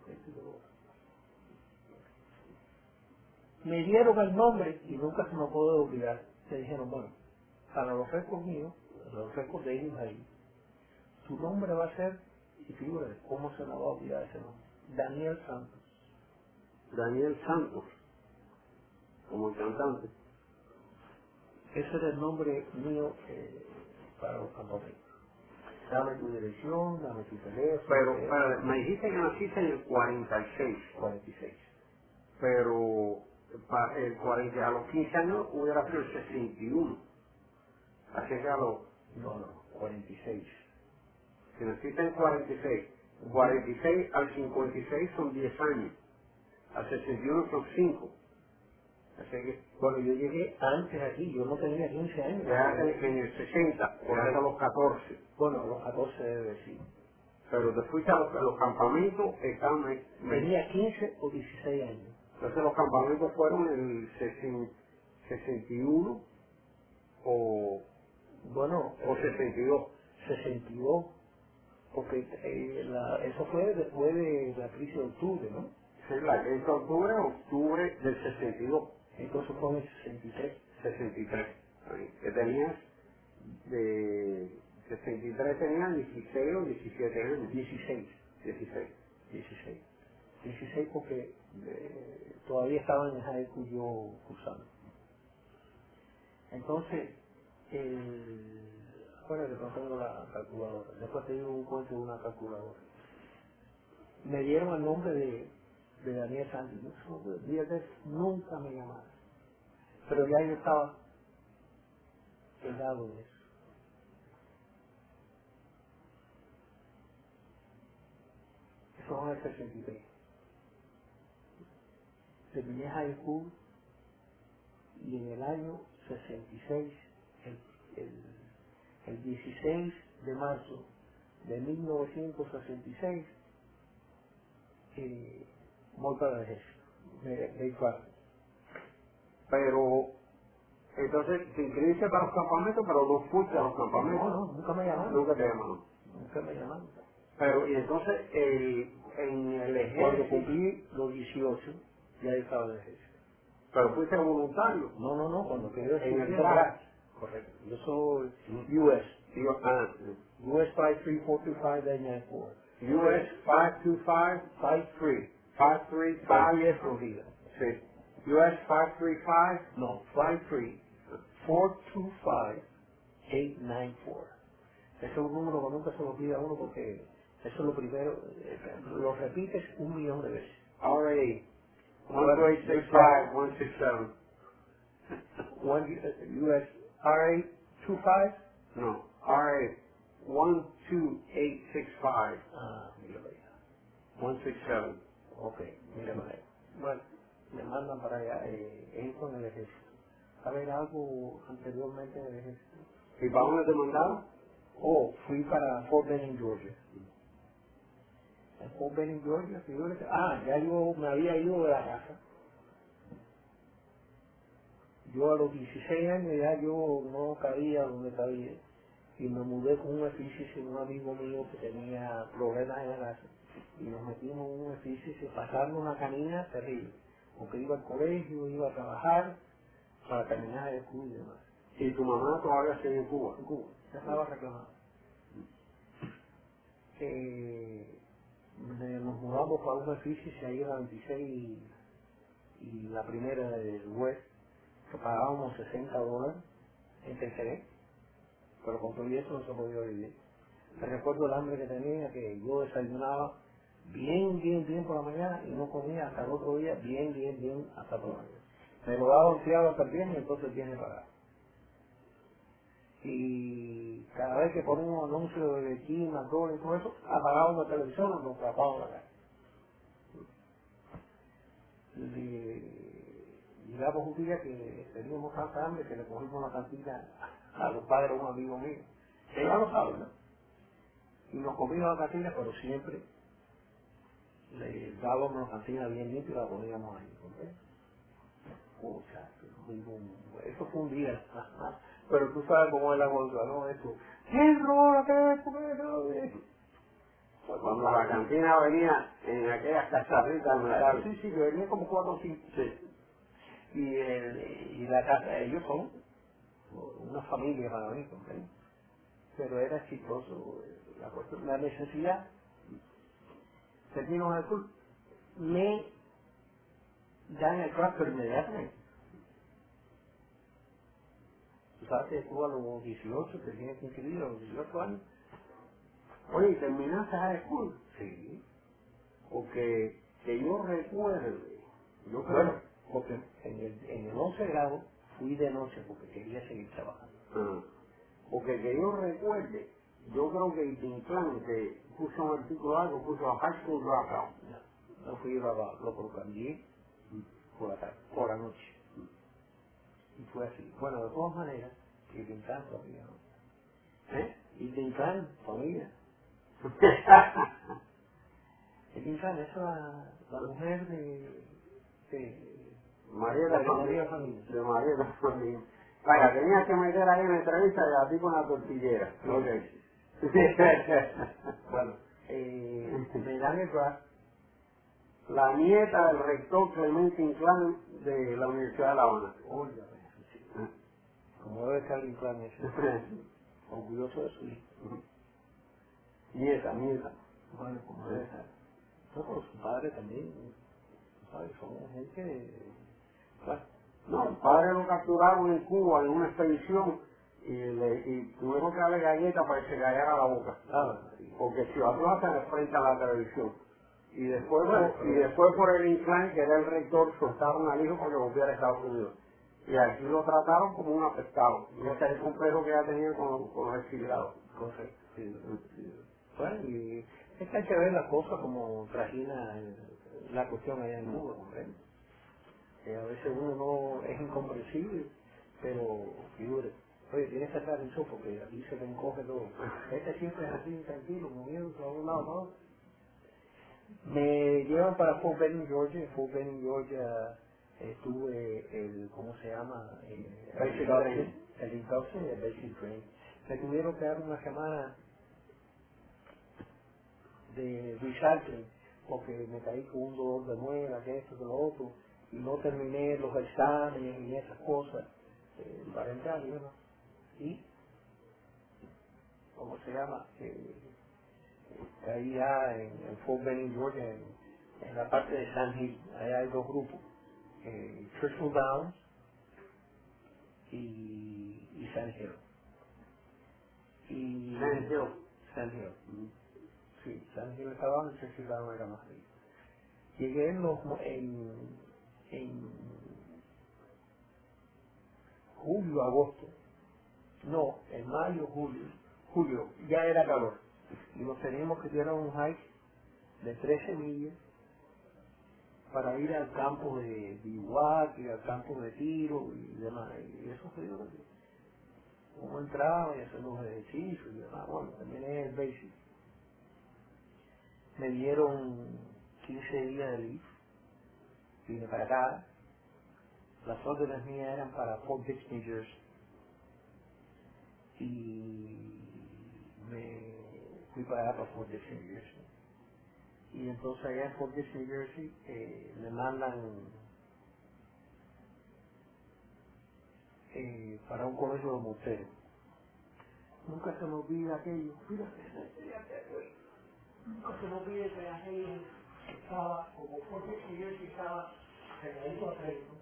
Me dieron el nombre y nunca se me puede olvidar. Me dijeron, bueno, para los récords míos, los récords de ellos ahí, tu nombre va a ser, y fíjate, ¿cómo se me va a olvidar ese nombre? Daniel Santos. Daniel Santos, como el cantante. Ese era el nombre mío eh, para los campamentos. Dame tu dirección, dame tu teléfono. Pero, pero me dijiste que naciste en el cuarenta y seis. cuarenta y seis. Pero pa, el cuarenta, a los quince años hubiera sido el sesenta y uno. Así que a los... No, no, cuarenta y seis. Si naciste en cuarenta y seis, cuarenta y seis al cincuenta y seis son diez años. Al sesenta y uno son cinco. Así que... Bueno, yo llegué antes aquí, yo no tenía quince años. Ya en, en el sesenta, por ahí a los catorce. Bueno, a los catorce debe decir. Pero te fuiste a los, a los campamentos, estaban ahí. Tenía quince o dieciséis años. Entonces los campamentos fueron en el sesenta y uno o, bueno, o sesenta y dos. sesenta y dos, porque eh, la, eso fue después de la crisis de octubre, ¿no? Sí, la crisis de octubre, octubre del sesenta y dos. Entonces fue en el sesenta y tres. sesenta y tres. Ahí, que tenías de sesenta y tres tenías dieciséis o diecisiete años. dieciséis. dieciséis. dieciséis. dieciséis porque eh, todavía estaba en el high school yo cursando. Entonces, el... acuérdate que no tengo la calculadora. Después te digo un cuento de una calculadora. Me dieron el nombre de, de Daniel Sánchez. Fíjate, nunca me llamaron. Pero ya yo estaba pegado de eso. Eso fue en el sesenta y tres. Terminé high school y en el año sesenta y seis, el, el, el dieciséis de marzo de mil novecientos sesenta y seis, eh, voy para el ejército, de, de Iguala. Pero, entonces, te inscribiste para los campamentos, pero no fuiste a los campamentos. No, no, nunca me llamaron. Nunca te llamaron. Nunca me llamaron. Pero, y entonces, el, en el ejército... Cuando cumplí los dieciocho, ya yo estaba en el ejército. Pero fuiste voluntario. No, no, no, cuando quedé En el estudiante. draft. Correcto. Yo soy U S. Digo, ah, U S five three four two five dash nine four. U S five two five, five three, five three five, five es Florida. sí. U S five three five, No, five three, four two five, eight nine four. Ese es un número que nunca se lo olvida a uno porque eso es lo primero, eh, lo repites un millón de veces. R A one two eight six five, one six seven. One U S R A two five. No, R A one two eight six five, Ah, mira para allá. one six seven. Ok, mira para allá. Bueno, me mandan para allá, eh, entro en el ejército. A ver algo anteriormente en el ejército. ¿Y para dónde te mandaron? Oh, fui para Fort Benning, Georgia. En Fort Benning, Georgia, figúrese. Ah, ya yo me había ido de la casa. Yo a los dieciséis años ya yo no cabía donde cabía. Y me mudé con un edificio, un amigo mío que tenía problemas en la casa. Y nos metimos en un edificio y pasamos una canina terrible. Porque iba al colegio, iba a trabajar para terminar el estudio y demás. ¿Y tu mamá todavía sigue en Cuba? En Cuba, ya estaba reclamando. Eh, me- nos mudamos para un edificio ahí en la veintiséis y, y la primera del West, que pagábamos sesenta dólares en terceré, pero con todo eso no se podía vivir. Me recuerdo el hambre que tenía, que yo desayunaba bien, bien, bien por la mañana y no comía hasta el otro día bien, bien, bien hasta por la mañana. Me lo daba un fiado hasta el viernes y entonces viene pagado. Y cada vez que ponía un anuncio de aquí, McDonald's y todo eso, apagábamos la televisión o nos tapábamos la cara. Y llegamos un día que teníamos tanta hambre que le cogimos la cantina a los padres de un amigo mío. Que ya lo saben, ¿no? Y nos comíamos la cantina, pero siempre le dábamos la cantina bien limpia y la poníamos ahí. ¿Okay? O sea, eso fue un día. Pero tú sabes cómo es la bolsa, ¿no? Eso. ¿Qué rola? ¿Qué es? ¿Por qué es? Pues cuando la cantina venía en aquellas cacharritas de metal. Sí, sí, que venía como cuatro o cinco. Sí. Y, el, y la casa, ellos son una familia para mí, ¿comprende? Pero era chistoso la cuestión, la necesidad. Termino de azul, me dan el transfer inmediatamente. Tú sabes que tú a los dieciocho te tienes que inscribir a los dieciocho años. Oye, ¿y terminaste high school? Sí. Porque que yo recuerde, yo creo, Bueno, porque en el, en el once grado fui de noche porque quería seguir trabajando. ah, porque que yo recuerde, yo creo que Inclán que puso un artículo algo, puso high school dropout. No, no fui grabado, lo cambié por la tarde, por la noche. Y fue así. Bueno, de todas maneras, y te encanta todavía, ¿no? ¿Eh? Y te encanta, familia. Y te encanta, esa la, la mujer de, de Mariela de María Familia. Familia. De Mariela Familia. Vaya, tenías que meter ahí en la entrevista y a ti con la tortillera. Sí. Ok. Bueno, eh, me dan el draft. La nieta del rector Clemente Inclán de la Universidad de La Habana. Oiga, sí. Como debe estar el plan ese. Orgulloso de su hijo. Nieta, nieta. Bueno, como debe estar. No, pero su padre también, ¿sabes? Son gente. Bueno, No, el padre lo capturaron en Cuba en una expedición y, le, y tuvieron que darle galletas para que se callara la boca. ah, Porque si va a hacer frente a la televisión. Y después, Bueno, por, y después por el Inclán, que era el rector, soltaron al hijo para que volviera a Estados Unidos. Y aquí lo trataron como un apestado. Y ese es el complejo que ya tenía con, los- con los exiliados. correcto. Sí, sí. Bueno, y es que hay que ver las cosas como trajina la cuestión allá en Cuba, ¿comprende? Que a veces uno no es incomprensible, pero figure, oye, tienes que estar en eso porque aquí se te encoge todo. Este siempre es así, tranquilo, moviéndose a un lado, a otro. Me llevan para Fort Benning, Georgia. En Fort Benning, Georgia estuve el, ¿cómo se llama? Eh, Basic el training. induction, el induction y el basic training. Me tuvieron que dar una semana de recycling porque me caí con un dolor de muela, que esto, que lo otro, y no terminé los exámenes y esas cosas eh, para entrar, ¿no? Y, ¿cómo se llama? Eh, ahí ya en, en Fort Benning, Georgia, en, en la parte de Sand Hill, ahí hay dos grupos, eh, Churchill Downs y, y Sand Hill. Y Sand Hill. Sand Hill. Sí, Sand Hill estaba abajo y Churchill Downs era más arriba. Llegué en, los, en, en julio, agosto, no, en mayo, julio, julio, ya era calor. Y nos teníamos que tirar un hike de trece millas para ir al campo de bivouac y al campo de tiro y demás. Y eso fue lo que uno entraba y hacer los ejercicios y demás. Bueno, también es el basic. Me dieron quince días de leave, vine para acá. Las órdenes mías eran para Fort Dix, New Jersey. Y me fui para allá, para Fort Dix, New Jersey. Y entonces allá en Fort Dix, New Jersey, eh, me mandan eh, para un colegio de morteros. Nunca se me olvida aquello. Mira, nunca se me olvida que aquello estaba, como Fort Dix, New Jersey estaba pegadito a crédito.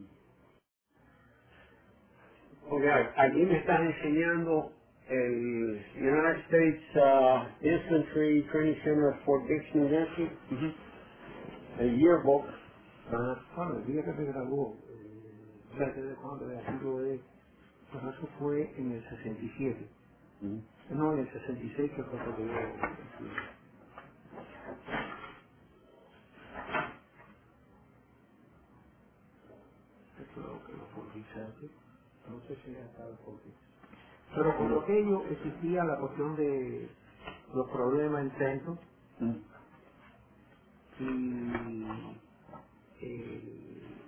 Ok, aquí me estás enseñando el United States uh, Infantry Training Center of Fort Dix, New Jersey, el yearbook. Ah, bueno, el día que se graduó, eh, o sea, que de cuando de artículo de, pues eso fue en el sesenta y siete. Mm. No, en el sesenta y seis que fue cuando yo, sí. Esto es lo que lo fortificaste. No sé si ya estaba fortificado. Pero por aquello existía la cuestión de los problemas internos. Mm. Y eh,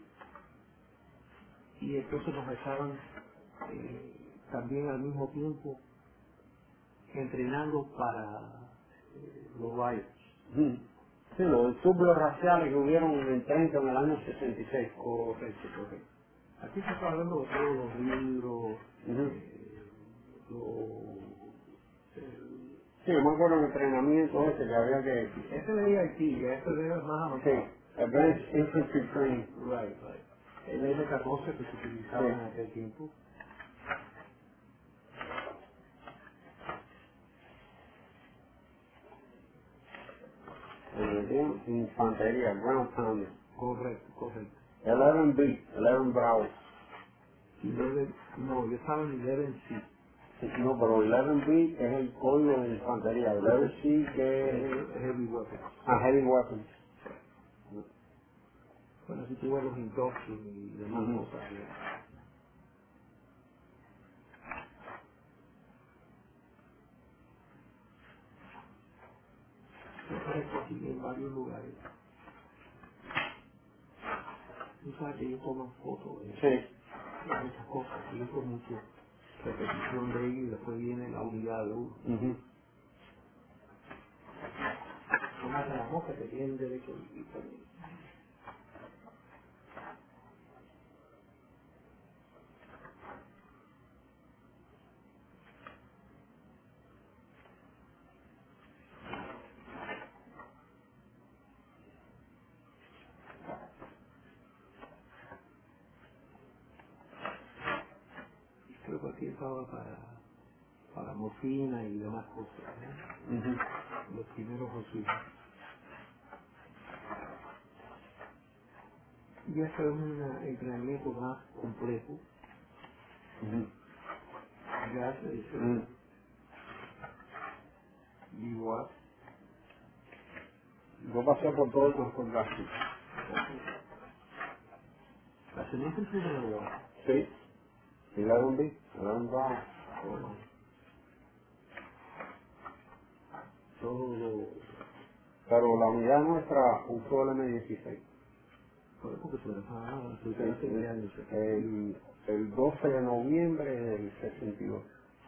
y entonces nos estaban eh, también al mismo tiempo entrenando para eh, los riots. Mm. Sí, los tubos raciales que hubieron en el treinta en el año sesenta y seis. Correcto, correcto. Aquí se está hablando de todos los libros, Uh-huh. eh, los, el, Sí, yo me acuerdo del entrenamiento ese que había que... este de I T, ya este de más avanzado. Sí, Advanced Infantry Training. Right, right. El M catorce que se utilizaba Sí. en aquel tiempo. Eh, infantería, Ground Pounder. Correcto, correcto. once B, once Bravo. eleven, no, yo estaba en eleven C. Sí, no, pero once B es el código de infantería. once C que es... Es heavy weapons. Ah, Heavy Weapons. Bueno, si tuve los induction y demás Uh-huh. cosas. ¿Ya? Yo aparezco aquí en varios lugares. Tú sabes que yo tomo fotos de, Sí. de muchas cosas. Y yo con mucho repetición de ello y después viene la unidad de uno. Uh-huh. Son más de las moscas que tienen derecho a vivir también. Y creo que aquí estaba para, para morfina y demás cosas, ¿no? Uh-huh. Los primeros auxilios. Y este es un entrenamiento más complejo. Uh-huh. Ya se dice Uh-huh. igual. Yo pasé por todo el transporte. La semilla es una igual. Sí. once B, once Bravo. Bueno, todo lo... Pero la unidad nuestra usó el M dieciséis. Fue porque se ah, se Sí, hace sí. años. El, el doce de noviembre del sesenta y dos.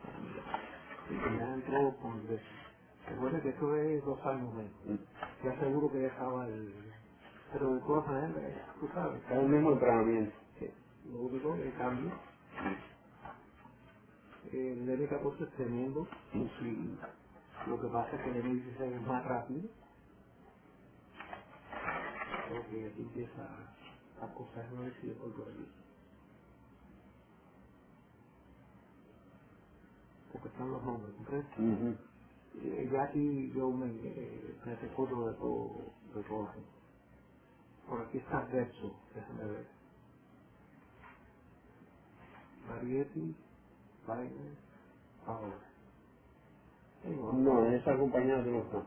Ya entró con... Recuerda que esto es dos años menos. Mm. Ya seguro que ya estaba el... Pero de todas maneras, tú sabes. Es el mismo entrenamiento. Sí. Lo único que cambia, el M catorce es tremendo fusil Lo que pasa es que el M dieciséis es más rápido, porque aquí empieza a coger nueve y después por aquí. Porque están los nombres, ¿comprendes? Mhm. Eh, ya aquí yo me, eh, me recuerdo de todo, de todo. Por aquí está Verso, déjame ver. Marietti, Baile, ahora. No, esa compañía de los dos.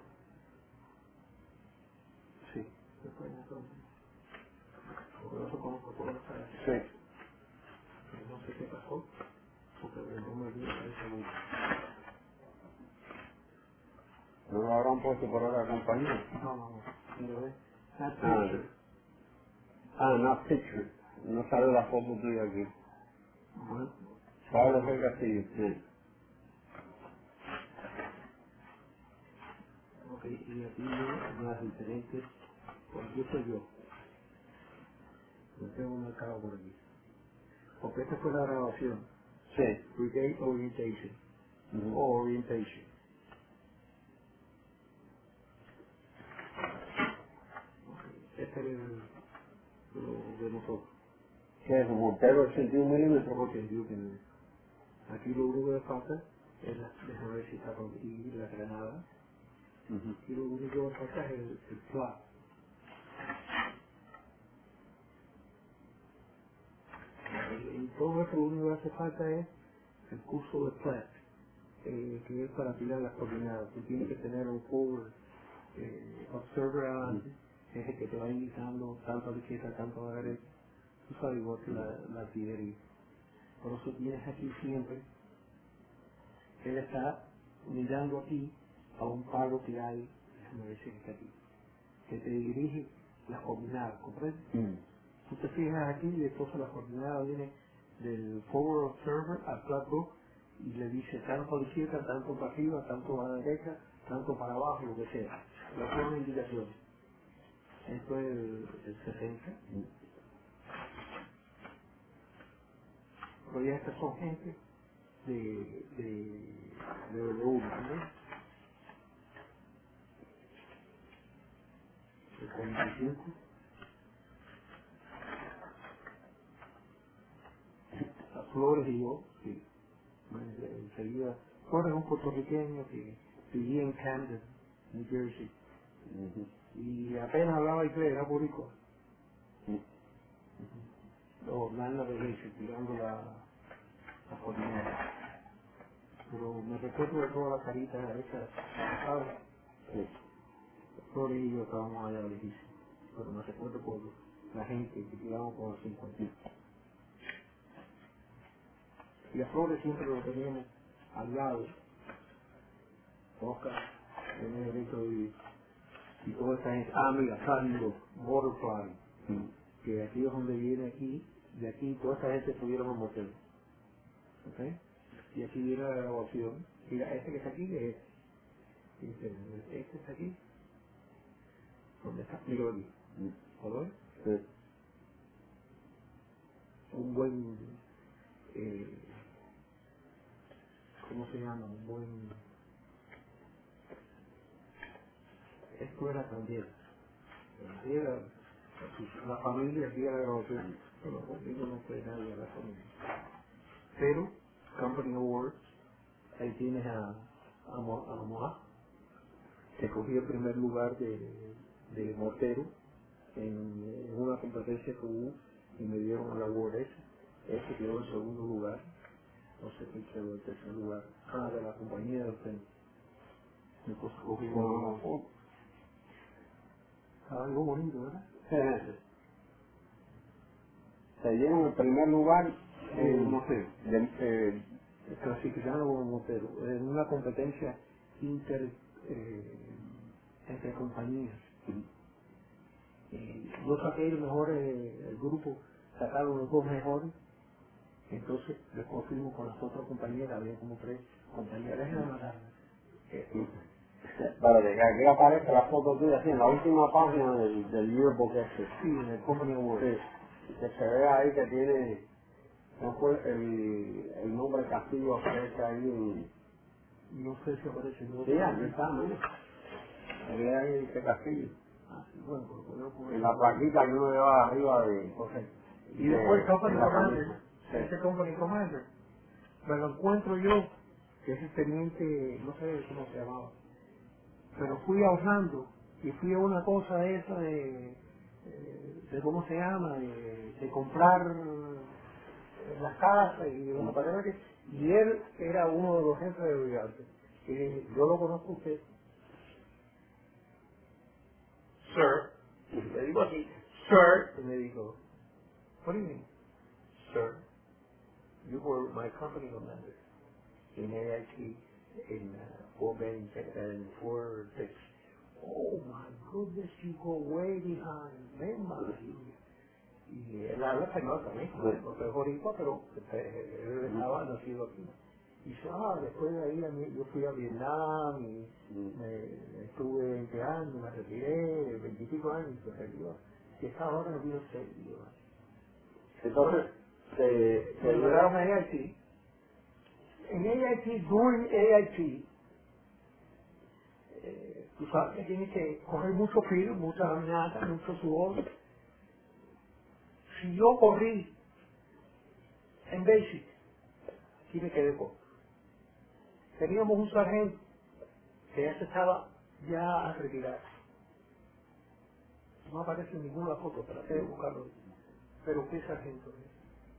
Sí, después de todo. Porque yo conozco todas las áreas. Sí. No sé qué pasó, porque el número de parece mucho. ¿No lo habrán puesto por otra compañía? No, no, no. Mira, ve. That Ah, picture. ah, no, picture. No sale la foto tuya aquí. Bueno, Pablo G. Castillo, sí. ok, y aquí yo las diferentes, pues yo soy yo. Yo tengo un mercado por aquí. Porque esta fue la grabación. Sí. Brigade Orientation. Mhm. O Orientation. Este es el, lo de nosotros. ¿Qué es? ¿Un mortero de ochenta y un milímetros? Ok, yo que aquí lo único que falta es la, déjame ver si está por aquí la granada. Mhm. Y lo único que falta es el, el flat. Y, y todo eso lo único que hace falta es el curso de flat, eh, que es para tirar las coordenadas. Tú tienes que tener un forward eh, observer adelante, que es el que te va indicando tanto a la izquierda, tanto a la derecha. Tú sabes igual que la, la artillería. Por eso tienes aquí siempre, él está mirando aquí a un palo que hay, déjame ver si está aquí, que te dirige las coordenadas, ¿comprendes? Mm. Tú te fijas aquí y entonces las coordenadas vienen del forward observer al flat book y le dice tanto a la izquierda, tanto para arriba, tanto a la derecha, tanto para abajo, lo que sea. Las son indicaciones. Esto es el, el sesenta. Pero ya estas son gente de, de, de W, ¿no? De cuarenta y cinco. Las Flores y yo, sí. Enseguida, Flores es un puertorriqueño que vivía en Camden, New Jersey. Mhm. Y apenas hablaba inglés, era boricua. O Nana Belice, tirando la, la coordinada. Pero me recuerdo de todas las caritas esas, ¿sabes? Sí. Flores y yo estábamos allá lejísimos. Pero me recuerdo por la gente que tiramos por los cincuenta. Y a Flores siempre lo teníamos al lado. Oscar, tenía derecho a vivir. Y toda esta gente, ah, mira, Fálido, Butterfly, que de aquí es donde viene aquí, de aquí toda esta gente estuvieron en motel. ¿Ok? Y aquí viene la grabación. Mira, este que está aquí es este. Este está aquí. ¿Dónde está? Mira aquí. ¿Lo ves? Sí. Un buen, eh, ¿cómo se llama? Un buen, esto era también. Aquí era, la familia aquí era la grabación. Pero conmigo no fue nadie de la familia. Pero, Company Awards, ahí tienes a, a, Mo- a Moa, que cogió el primer lugar de, de mortero en, en una competencia que hubo y me dieron el award ese. Ese quedó en segundo lugar, no sé qué quedó en tercer lugar. Ah, de la compañía del tenis. Entonces cogimos una foto. Algo bonito, ¿verdad? Sí. Se dieron el primer lugar De en, mortero, de, eh, clasificado como mortero, en una competencia inter, eh, entre compañías. Eh, yo saqué el mejor, eh, el grupo sacaron los dos mejores, entonces después fuimos con las otras compañeras, había como tres compañeras en la matarna. Eh, para que aquí aparece la foto tuya así en la última página del, del yearbook ese. sí, en el Company Award. Sí. Que se ve ahí que tiene, no fue el, el nombre Castillo aparece ahí en, no sé si aparece el otro. Sí, aquí está, ¿no? Ahí hay este castillo. Ah, sí, bueno, pues puedo poner. En la plaquita que uno lleva arriba de... Correcto. Y de- después Company de la Commander, camisa. ese Company Commander, me lo encuentro yo, que es el teniente, no sé cómo se llamaba, pero fui ahorrando y fui a una cosa de esa de, eh, de cómo se llama, de, de comprar eh, las casas y los apartamentos, y él era uno de los jefes de brigante. Y dije, yo lo conozco a usted, sir, le digo así, sir, y me dijo, what do you mean, sir? You were my company commander in A I T in uh, Fort Benning and Fort Dix. Oh my goodness, you go way behind. Ven, maravilla. Y él habla español también, no es boricua, pero eh, él estaba nacido aquí. Y yo, ah, después de ahí a mí, yo fui a Vietnam y me estuve veinte años, me retiré, veinticinco años, me retiré. Y esta hora no quiero ser. Entonces, se, Me llevaron a A I T. En A I T, during A I T, eh, tú sabes que tienes que correr mucho frío, mucha caminata, mucho sudor. Si yo corrí en Basic, aquí me quedé corto. Teníamos un sargento que ya se estaba ya a retirar. No aparece en ninguna foto, traté de buscarlo. Pero ¿qué sargento es?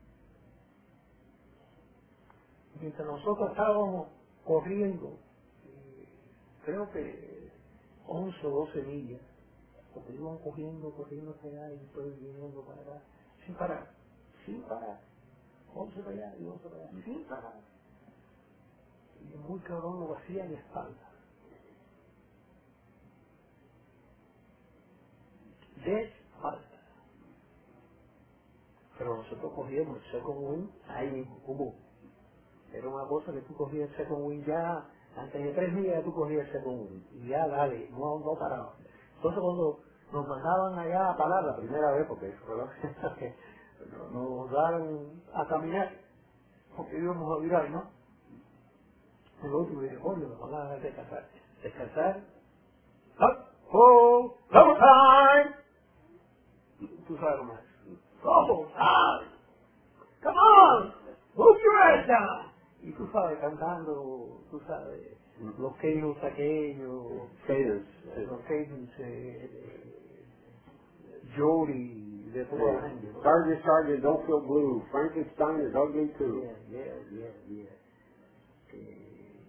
Mientras nosotros estábamos corriendo, eh, creo que once o doce millas, porque iban corriendo, corriendo hacia allá y después viniendo para acá, sin parar, sin parar, once para allá y once para allá, sin parar. Y muy cabrón lo vacía en la espalda. De espalda. Pero nosotros cogíamos el second wing, ahí mismo, hubo. Era una cosa que tú cogías el second wing ya, antes de tres millas ya tú cogías el second wing. Y ya dale, no, no paraba. Entonces cuando nos mandaban allá a parar la primera vez, porque eso fue la primera que nos daban a caminar, porque íbamos a virar, ¿no? El otro dije, coño, nos van a descansar. Descansar. ¡Up! ¡Oh! ¡Double time! Tú sabes cómo es. ¡Double time! ¡Come on! ¡Move your ass down! Y tú sabes, cantando, tú sabes, los canos aquellos, Cadence. los canos, eh, Jody, de toda la gente. ¿No? Sergeant, Sergeant, don't feel blue. Frankenstein is ugly too. Yeah, yeah, yeah, yeah. Eh,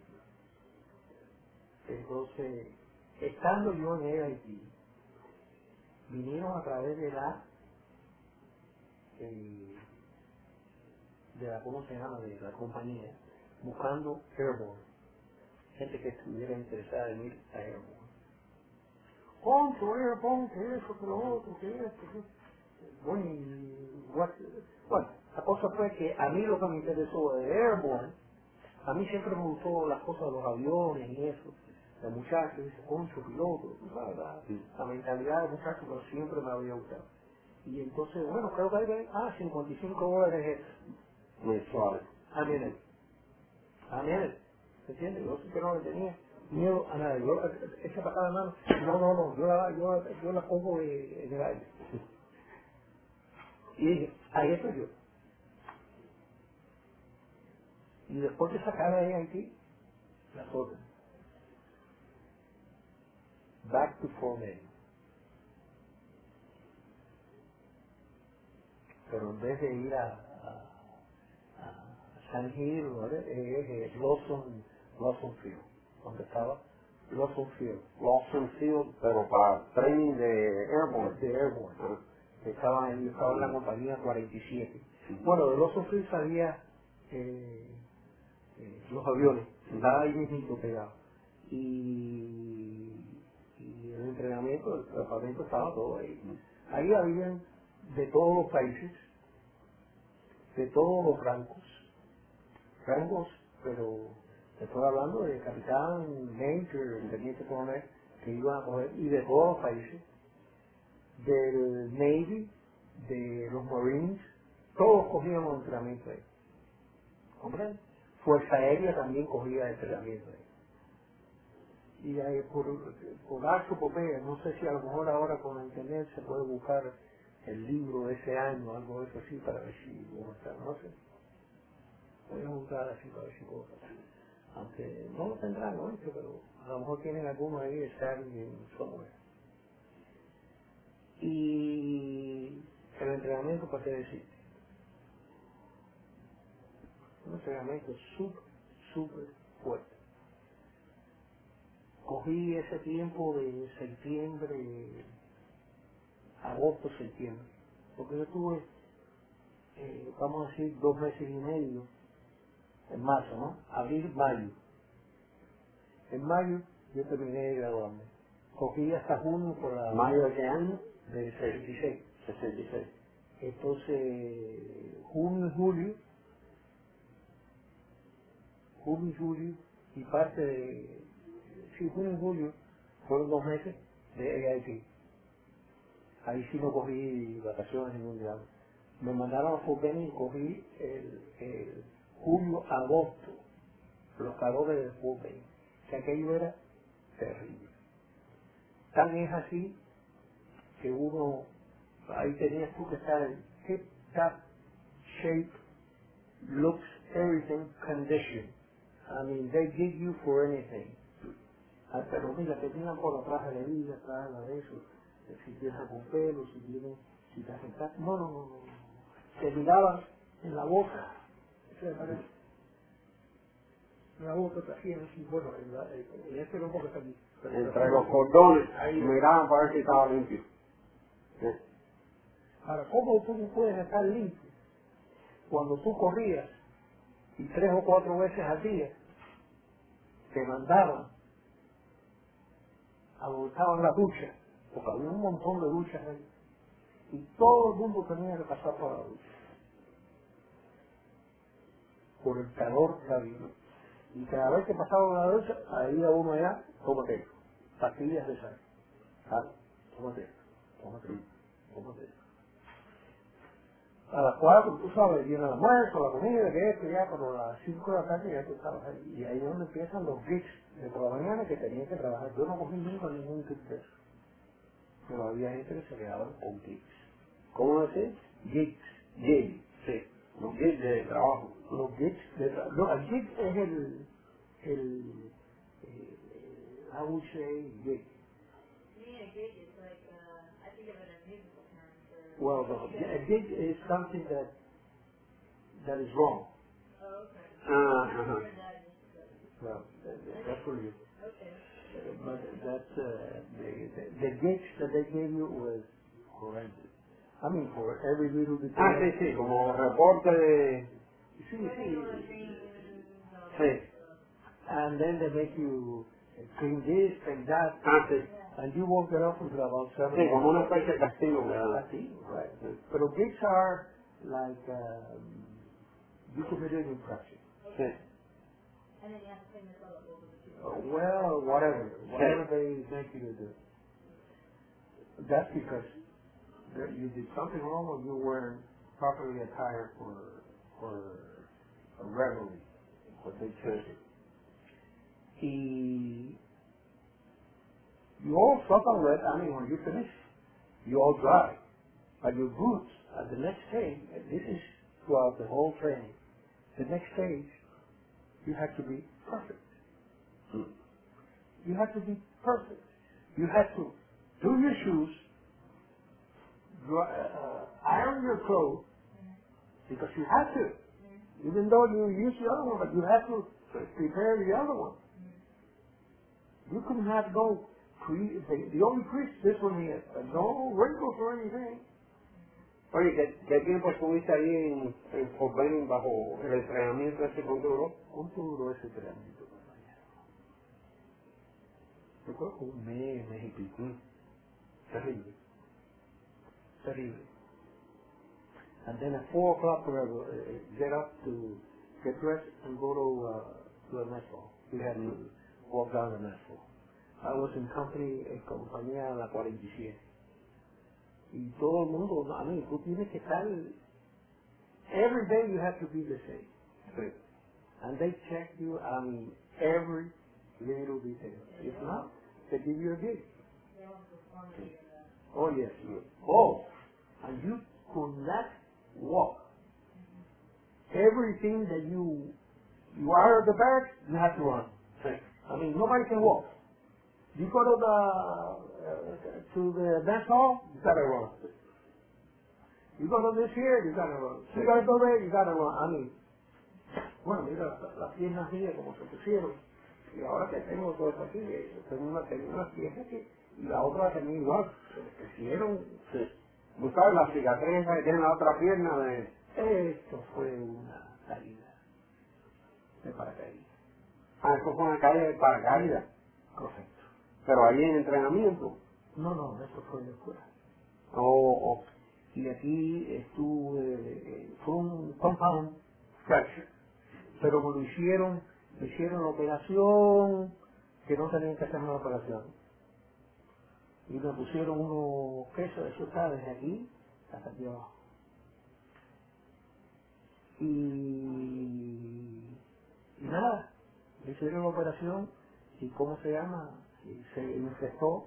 entonces, estando yo en A I T, vinieron a través de la, eh, de la, ¿cómo se llama?, de la compañía, buscando Airborne, gente que estuviera interesada en ir a Airborne. Concho, Airborne, que eso, que lo otro, que esto, que... Bueno, y, what, bueno, la cosa fue que a mí lo que me interesó de Airborne, a mí siempre me gustó las cosas de los aviones y eso. El muchacho dice, concho, piloto, tú sabes, la, la mentalidad del muchacho, pero siempre me había gustado. Y entonces, bueno, creo que hay que, ah, cincuenta y cinco dólares es, Muy suave. a mí, a mí, ¿entiendes? Yo sí que no le tenía miedo a nada. Yo, echa para acá la mano, no, no, no, yo la, yo, la- yo la pongo de- en el aire. Y dije, ahí estoy yo. Y después de sacar de Haití, las otras. Back to Fort Benning. Pero en vez de ir a, a, a San Gil, ¿vale? eh, eh, Lawson, Lawson Field, donde estaba Lawson Field. Lawson Field, pero para training de Airborne. De Airborne. Ah. Estaba en, estaba en la compañía cuarenta y siete. Bueno, de Lawson Field salía eh, eh, los aviones, estaba ahí mismo pegado. Y, y el entrenamiento, el campamento estaba todo ahí. Ahí habían de todos los países, de todos los rangos, rangos, pero estoy hablando de capitán, major, teniente coronel, que iban a coger, y de todos los países, del Navy, de los Marines, todos cogíamos entrenamiento ahí. ¿Comprenden? Fuerza Aérea también cogía entrenamiento ahí. y hay por, por Arco Popea, no sé si a lo mejor ahora con la internet se puede buscar el libro de ese año, algo de eso así, para ver si buscar, no sé. Voy a buscar así para ver si puedo buscar. Aunque no lo tendrán, ¿no? Pero a lo mejor tienen alguno ahí de Saturday en software. Y el entrenamiento, ¿para qué decir? Un entrenamiento súper, súper fuerte. Cogí ese tiempo de septiembre, agosto, septiembre, porque yo tuve, eh, vamos a decir, dos meses y medio en marzo, ¿no? Abril, mayo. En mayo yo terminé de graduarme. Cogí hasta junio por la... ¿Mayo de qué año? Del sesenta y seis. sesenta y seis. Entonces, junio y julio, junio y julio, y parte de... Sí, junio y julio fueron dos meses de A I T. Ahí sí no cogí vacaciones ningún día. Me mandaron a Fort Benning y cogí el, el julio, agosto, los calores de Fort Benning. Que aquello era terrible. Tan es así que uno, ahí tenías tú que estar en tip top shape, looks, everything, condition. I mean, they give you for anything. Ah, pero mira, te tiran por la traje de vida, traje de eso, si tienes algún pelo, si tienes, si te afectas. No, no, no, no. Te miraban en la boca, eso me parece. En la boca te hacían así, bueno, en, la, en, en este no porque está aquí. Entre los cordones, ahí miraban para ver si estaba limpio. ¿Sí? Ahora, ¿cómo tú no puedes estar limpio cuando tú corrías y tres o cuatro veces al día te mandaban a donde estaban las duchas? Porque había un montón de duchas ahí y todo el mundo tenía que pasar por la ducha por el calor de la vida. Y cada vez que pasaba la ducha, ahí iba uno allá, tómate pastillas de sal, sal, tómate, tómate, tómate. A las cuatro, tú sabes, viene el almuerzo, la comida, que esto, ya, pero a las cinco de la tarde ya tú estabas ahí. Y ahí es donde empiezan los gigs de por la mañana que tenían que trabajar. Yo no cogí nunca ningún gig de eso. Pero había gente que se quedaba con gigs. ¿Cómo decir? Gigs. Gig. Sí. Los gigs de trabajo. Los gigs de trabajo. No, el gig es el, el, eh, how would you say gig? Well, no, a gig is something that that is wrong. Ah, ajá. Well, that, that's for you. Uh, but that's uh, the, the the gigs that they gave you was horrendous. I mean, for every little detail. Ah, sí, sí, como reporte de... Sí, sí. Sí. And then they make you clean this and that, Ah, sí. and you won't get up until about seven. Sí, como una especie de castigo. Castigo, right? But gigs are like um, you committed an infraction. Sí. Uh, well, whatever, whatever they make you to do. That's because that you did something wrong or you weren't properly attired for for a reveille, what they say. Y you all suffer red. I mean, when you finish, you all dry. But your boots at the next stage, and this is throughout the whole training. The next stage, you have to be perfect. Mm. You have to be perfect. You have to do your shoes, dry, uh, iron your clothes, because you have to. Even though you use the other one, but you have to prepare the other one. You couldn't have no crease. The, the only crease this one here, no wrinkles or anything. Oye, ¿qué, ¿qué tiempo estuviste ahí en, en Fort Benning bajo el entrenamiento ese con duro? ¿Cuánto duró ese entrenamiento? Yo creo que un mes, mes y pico. Terrible. Terrible. And then at four o'clock, whatever, uh, get up to get dressed and go to uh, to the mess hall. We had to walk down the mess hall. I was in company, en compañía la cuarenta y siete. Y todo el mundo, a mí, tú tienes que estar, every day you have to be the same. Sí. And they check you, I mean, every little details. If not, they give you a gig. Oh yes. Oh, and you could not walk. Everything that you you are at the back, you have to run. I mean, nobody can walk. You go to the uh, to the dance hall, you gotta run. You go to this here, you gotta run. You gotta go there, you gotta run. I mean, bueno, mira, las piernas mías como se pusieron. Y ahora que tengo todo esto aquí, tengo una, tengo unas piernas aquí, y la otra también igual. Se pusieron. Sí. ¿Tú sabes la cicatriz que tiene la otra pierna de...? Esto fue una caída de paracaídas. Ah, eso fue una caída de paracaídas. Correcto. Pero ahí en entrenamiento. No, no, eso fue de fuera. Oh, oh. Y aquí estuve, eh, fue un compound fracture, pero me lo hicieron, me hicieron la operación, que no tenían que hacer una operación. Y me pusieron unos quesos, eso está desde aquí hasta aquí abajo. Y, y nada, me hicieron la operación y ¿cómo se llama? Y se infectó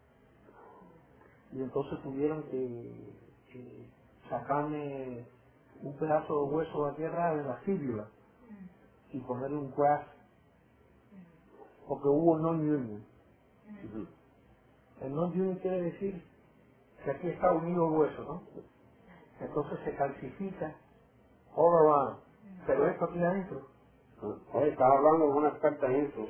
y entonces tuvieron que, que sacarme un pedazo de hueso de la tierra de la fíbula y ponerle un graft porque hubo non-union. Uh-huh. El non-union quiere decir que aquí está unido el hueso, ¿no? Entonces se calcifica all around, pero esto aquí adentro. Oye, estaba hablando con una experta en eso.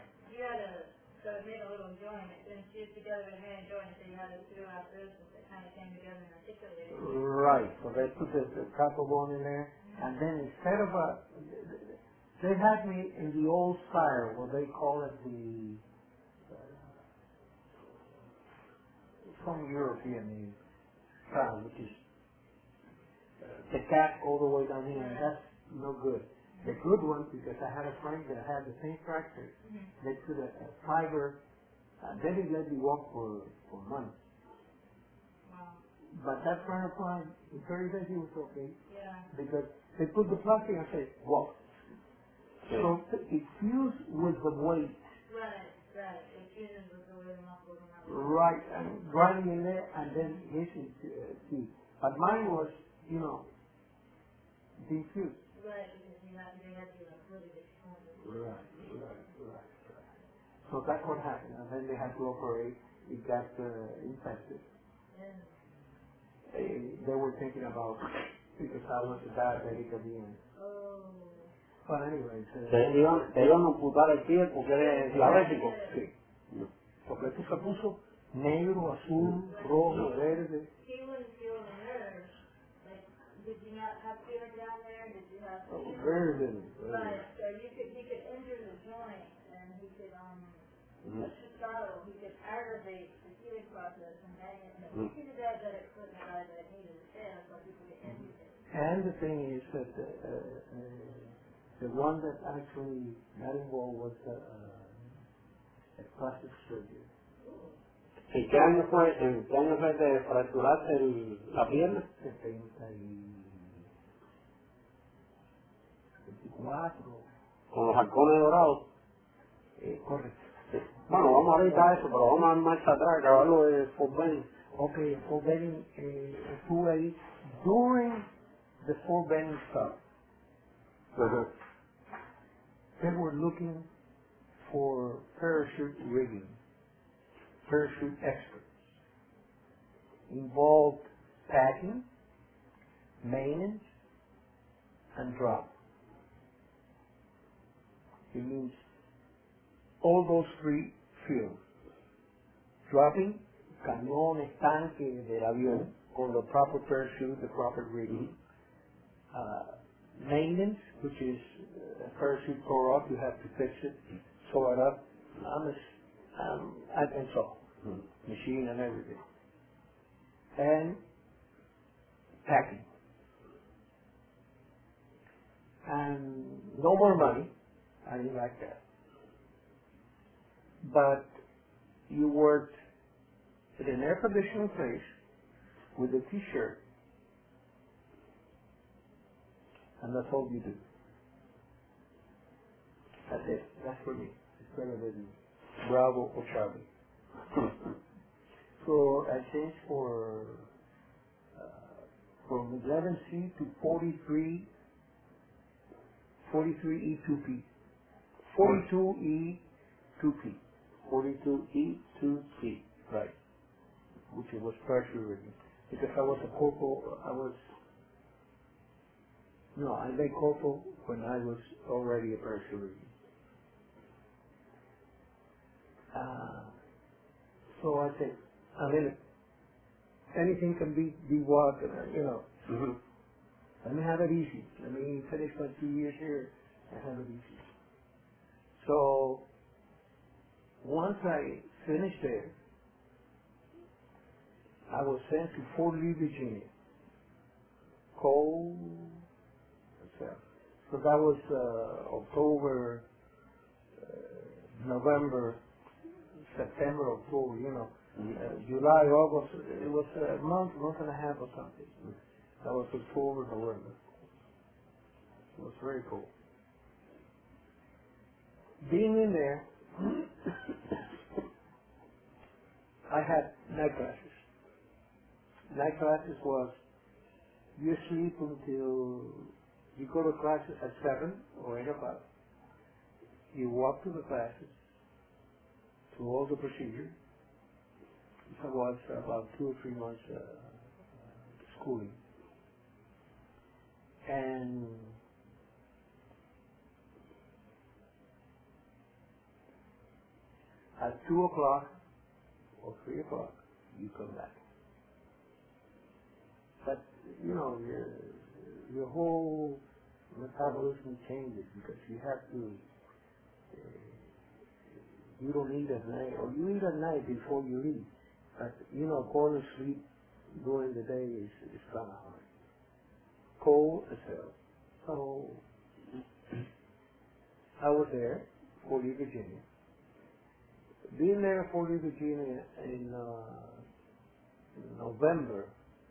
Right, so they put the, the copper bone in there, and then instead of a, they had me in the old style, what they call it the, uh, some European style, which is uh, the cap all the way down here, and that's no good. The good one, because I had a friend that had the same fracture, mm-hmm. they put a, a fiber, uh, they didn't let me walk for, for months. Wow. But that friend of mine, in thirty days he was okay. Yeah. Because they put the plastic and say, walk. Yeah. So it fused with the weight. Right, right. It fuses with the way the muscle is. Right, and driving in there, and then this is uh, key. But mine was, you know, being fused. Right. Right, right, right, right. So that's what happened, and then they had to operate. It got uh, infected. Yeah. They, they were thinking about because I was a diabetic at the end. Oh. But anyway, uh, te iban, te iban a amputar el pie porque eres diabético. Sí. No. Porque esto se puso negro, azul, rojo, verde. He wouldn't feel the nerves. Like, did you not have fever down there? Did you have fever? Oh, very little. Right. So you could he could injure the joint, and he could um, mm-hmm. Chicago, he could aggravate the healing process and hang it. And mm-hmm. he's a diabetic foot and a diabetic knee to the head, so people get injured. And the thing is that the, uh, uh, the one that actually got involved was uh, uh, a plastic surgery. ¿En qué año fue, en qué año fue de fracturarse el, la pierna? setenta y veinticuatro. Con los halcones dorados. Eh, correcto. Sí. Bueno, vamos ahorita a eso, pero vamos a dar marcha atrás, acabarlo de Fort Benning. Ok, Fort Benning, eh, estuve ahí during the Fort Benning stuff. Uh-huh. They were looking for parachute rigging. Parachute experts involved packing, maintenance, and drop. It means all those three fields. Dropping, cañón, estanque del avión, con the proper parachute, the proper rigging. Uh, maintenance, which is a parachute tore up, you have to fix it, sew it up, um, um, and, and so on. Mm-hmm. Machine and everything. And packing. And no more money. I didn't like that. But you worked in an air conditioning place with a t-shirt. And that's all you do. That's it. That's for me. better than Bravo or Charlie. So I changed for uh, from eleven C to forty-three, forty-three E two P, forty-two E two P, forty-two E two P, right? Which was partially written because I was a corporal. I was no, I made corporal when I was already a partially. Uh, so I said, I mean, anything can be be what, you know. Mm-hmm. Let me have it easy. Let me finish my two years here and have it easy. So once I finished there, I was sent to Fort Lee, Virginia. Cold. So that was uh, October, uh, November, September, October, you know. Mm-hmm. uh, July, August. It was a month, month and a half or something. Mm-hmm. That was October, November. It was very cool. Being in there, I had night classes. Night classes was you sleep until you go to classes at seven or eight o'clock. You walk to the classes, to all the procedures. It was about two or three months uh, schooling. And at two o'clock or three o'clock, you come back. But, you know, your, your whole metabolism changes because you have to, uh, you don't eat at night, or you eat at night before you leave. But, you know, going to sleep during the day is, is kind of hard. Cold as hell. So, I was there, Fort Lee, Virginia. Being there in Fort Lee, Virginia in uh, November,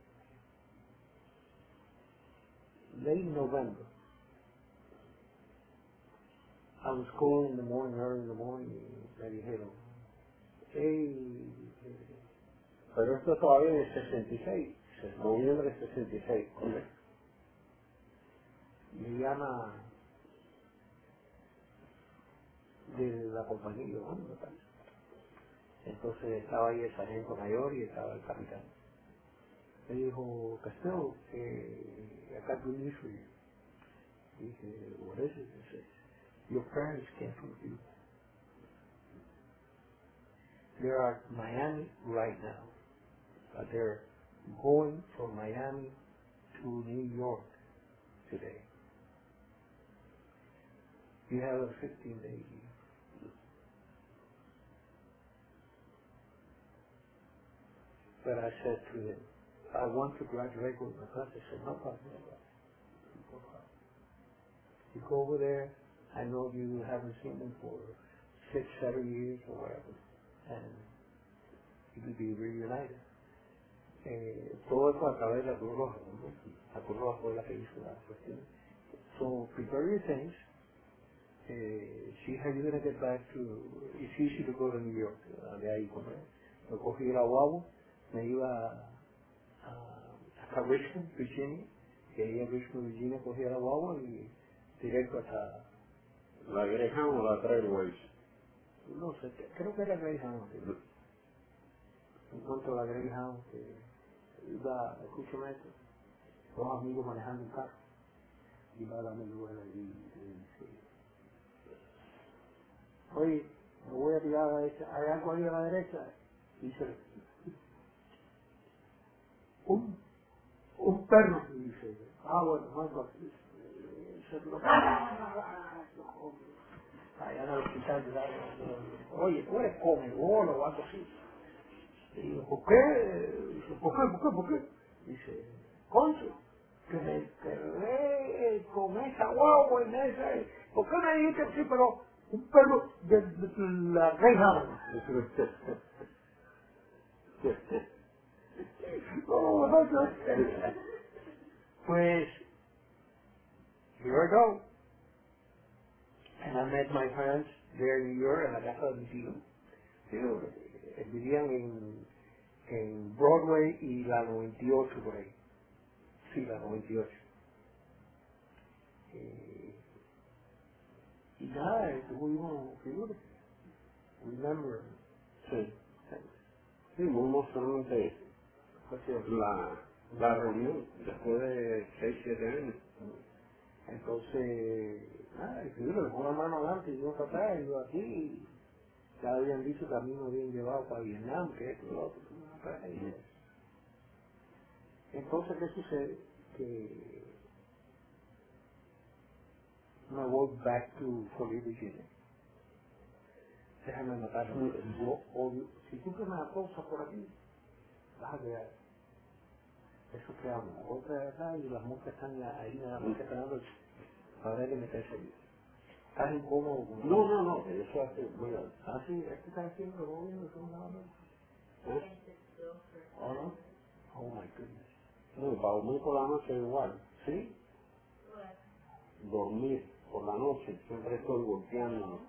late November, I was calling in the morning, early in the morning, y me dijeron, hey, pero esto todavía en el sesenta y seis, noviembre del sesenta y seis, me llama de la compañía, bueno, me parece. Entonces estaba ahí el sargento mayor y estaba el capitán. Me dijo, Castelo, eh, I got good news for you. Dije, what is it? He said, your parents came from you. They're at Miami right now, but they're going from Miami to New York today. You have a fifteen day leave. But I said to him, I want to graduate with my class. I said, no problem. No problem. You go over there. I know you haven't seen them for six, seven years or whatever. And you will be reunited. Eh, todo eso a través de la Cruz Roja, ¿no? La Cruz Roja fue la que hizo la cuestión. So prepare your things. Eh, see how you're going to get back to, it's easy to go to New York, uh, de ahí, ¿no? Yo cogí la guagua, me iba a, hasta Richmond, Virginia, y ahí en Richmond, Virginia cogía la guagua y directo hasta la Greyhound o la Trailways. No sé, creo que era Greyhound. Sí. En cuanto a la Greyhound, que iba, escúchame esto, dos amigos manejando un carro, iba a darme lugar y, y sí. Oye, me voy a tirar a la derecha, hay algo ahí a la derecha, y dice, un, un perro, y dice, ah bueno, no hay cosa, se lo allá en el hospital de la, oye, tú eres comedor o algo así. Y digo, ¿por qué? Dice, ¿por qué? ¿Por qué? ¿Por qué? Dice, concho, que me quedé con esa guagua en esa, ¿por qué me dijiste así? Pero un perro de, de la Greyhound. No, no, no. Pues, here I go. And I met my parents there in New York, en la casa de mi tío. Tío, eh, vivían en, en Broadway y la noventa y ocho por ahí. Sí, la noventa y ocho. Eh, y nada, estuvimos, figúrate, remember. Sí. Sí, muy emocionante Pues sí, la, la reunión después de seis, siete años. entonces, nada, y figúrate, una mano adelante y otra atrás, y yo aquí, y ya habían dicho que a mí me habían llevado para Vietnam, que esto, lo otro, y entonces, ¿qué sucede? Que me voy back to Foley, Virginia. Déjame matarlo. Yo odio, si tú te me acosas por aquí, vas a quedar. Eso que hablo. Otra de acá y las moscas están ahí nada más esperando para ver que meterse ahí. ¿Estás incómodo con No, no, no, que eso hace, bueno, ah, sí, es que estás haciendo lo mismo que un lado. ¿eh? ¿O no? Oh my goodness. No, para dormir por la noche igual, ¿Sí? dormir por la noche, siempre estoy golpeando.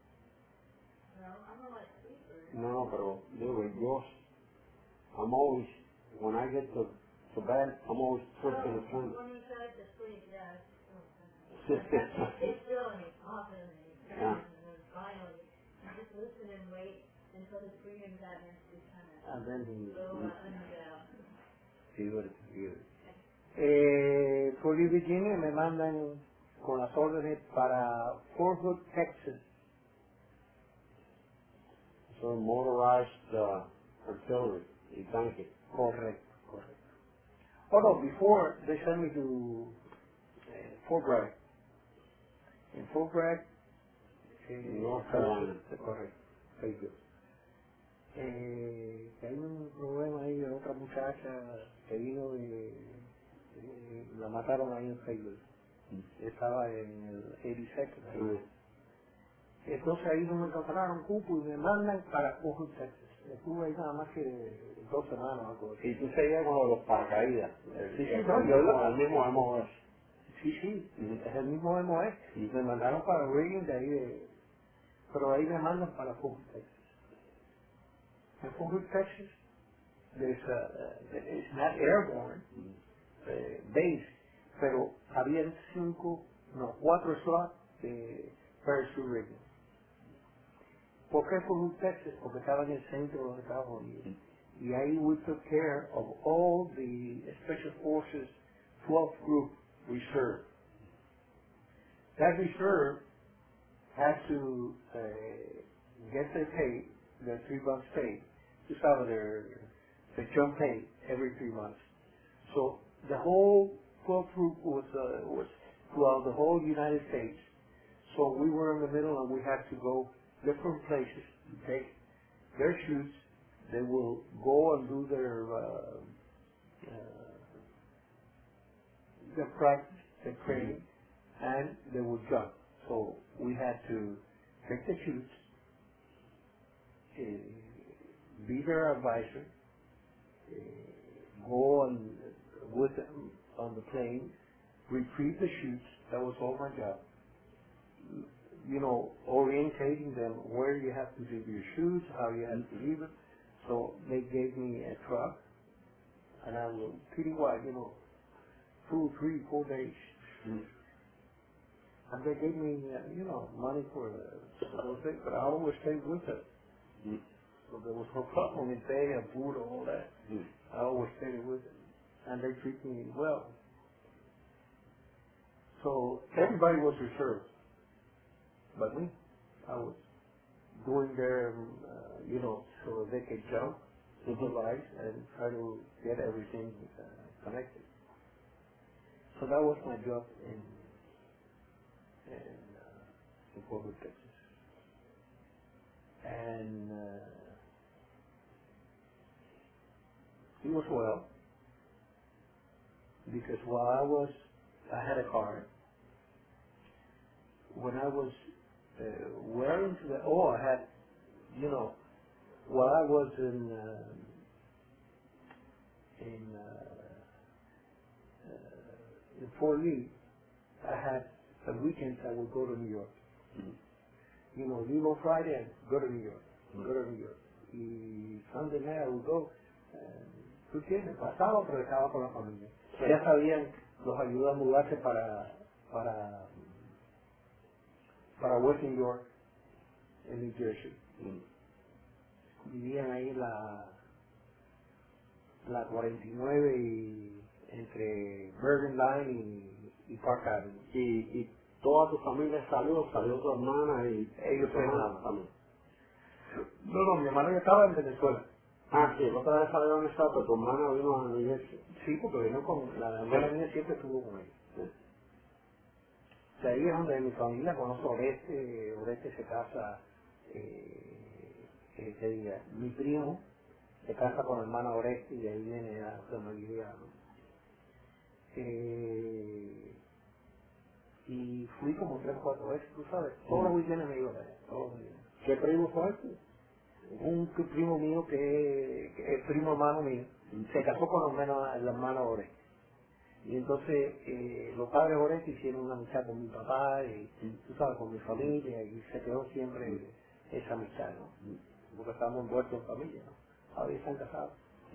No, no, pero digo, yo, I'm always, when I get to, to bed, I'm always twisting the turn. When you try to sleep, yeah, Sí, it's, sí. it's filling, often, and you turn, Yeah. and then finally, you just listen and wait until his breathing patterns just kind of And then he, go up and down. figure, figure. Eh, Foley, Virginia me mandan con las órdenes para Fort Hood, Texas. So motorized uh, artillery, y tanque. Correcto, correcto. Oh no, before they sent me to uh, Fort Bragg. In Fort Bragg, eh, North Carolina. correcto, very good. Eh, que hay un problema ahí de otra muchacha que vino de, eh, la mataron ahí en Facebook. Estaba en el ochenta y seis. Sí. Entonces ahí no me encontraron cupo y me mandan para Fort Hood, Texas. Estuve ahí nada más que dos semanas o algo así. Y tú seguías con lo de los paracaídas. Sí, sí, El, no, el, yo mismo, lo- el mismo M O S. Sí, sí, es el mismo M O S. Me mandaron para Reagan de ahí de... Pero ahí me mandan para Fort Hood, Texas. En Fort Hood, Texas, there's a, it's not airborne eh, base, pero había cinco, no, cuatro slots de parachute rigging. ¿Por qué Fort Hood, Texas? Porque estaba en el centro de los Estados Unidos. Y ahí we took care of all the Special Forces twelfth Group Reserve. That reserve had to uh, get their pay, their three months pay, just out of their, their jump pay every three months. So the whole twelfth group was, uh, was throughout the whole United States. So we were in the middle and we had to go different places to take their shoots. They will go and do their, uh, uh, their practice, their training, and they would jump. So we had to take the shoots, uh, be their advisor, uh, go on with them on the plane, retrieve the shoots. That was all my job. You know, orientating them where you have to leave your shoes, how you have to leave it. So they gave me a truck, and I was pretty wide, you know, two, three, four days. Mm. And they gave me, uh, you know, money for, uh, for those things, but I always stayed with them. Mm. So there was no problem in pay and food and all that. Mm. I always stayed with them. And they treat me well. So everybody was reserved. But me, I was doing their, uh, you know, so they could jump, supervise, and try to get everything uh, connected. So that was my job in, in, uh, in Fort Hood, Texas. And uh, it was well, because while I was, I had a car. When I was uh, well into the, oh, I had, you know, while I was in, uh, in, uh, uh, in Fort Lee, I had, on weekends I would go to New York. Mm. you know, leave on Friday and go to New York, go to New York. Y Sunday night I would go, eh, tú tienes, pasaba pero estaba con la familia. Sí. Ya sabían, los ayudó a mudarse para, para, para West New York, en New Jersey. Mm. Vivían ahí en la, la cuarenta y nueve y entre Bergen Line y, y Park Avenue. Y, y toda tu familia salió, salió tu hermana y ellos tu hermana también. No, no, mi hermana ya estaba en Venezuela. Ah, sí, otra vez salió en estado, pero tu hermana vino a New Jersey. Sí, porque vino con, la hermana mía siempre estuvo con ella. Sí. O sea, ahí es donde mi familia conoce Oreste, Oreste se casa, eh, eh, ¿qué diga? Mi primo se casa con la hermana Oreste y de ahí viene la familia, ¿no? Eh, y fui como tres o cuatro veces, tú sabes, todos los weekends me iba a ver, todos los weekends. ¿Qué primo fue este? Un primo mío que, que es primo hermano mío, se casó con los menos el hermano Oreste. Y entonces eh, los padres Oreste hicieron una amistad con mi papá y tú sabes, con mi familia, y se quedó siempre esa amistad, ¿no? Porque estamos envueltos en familia, ¿no? Ahora ya están casados.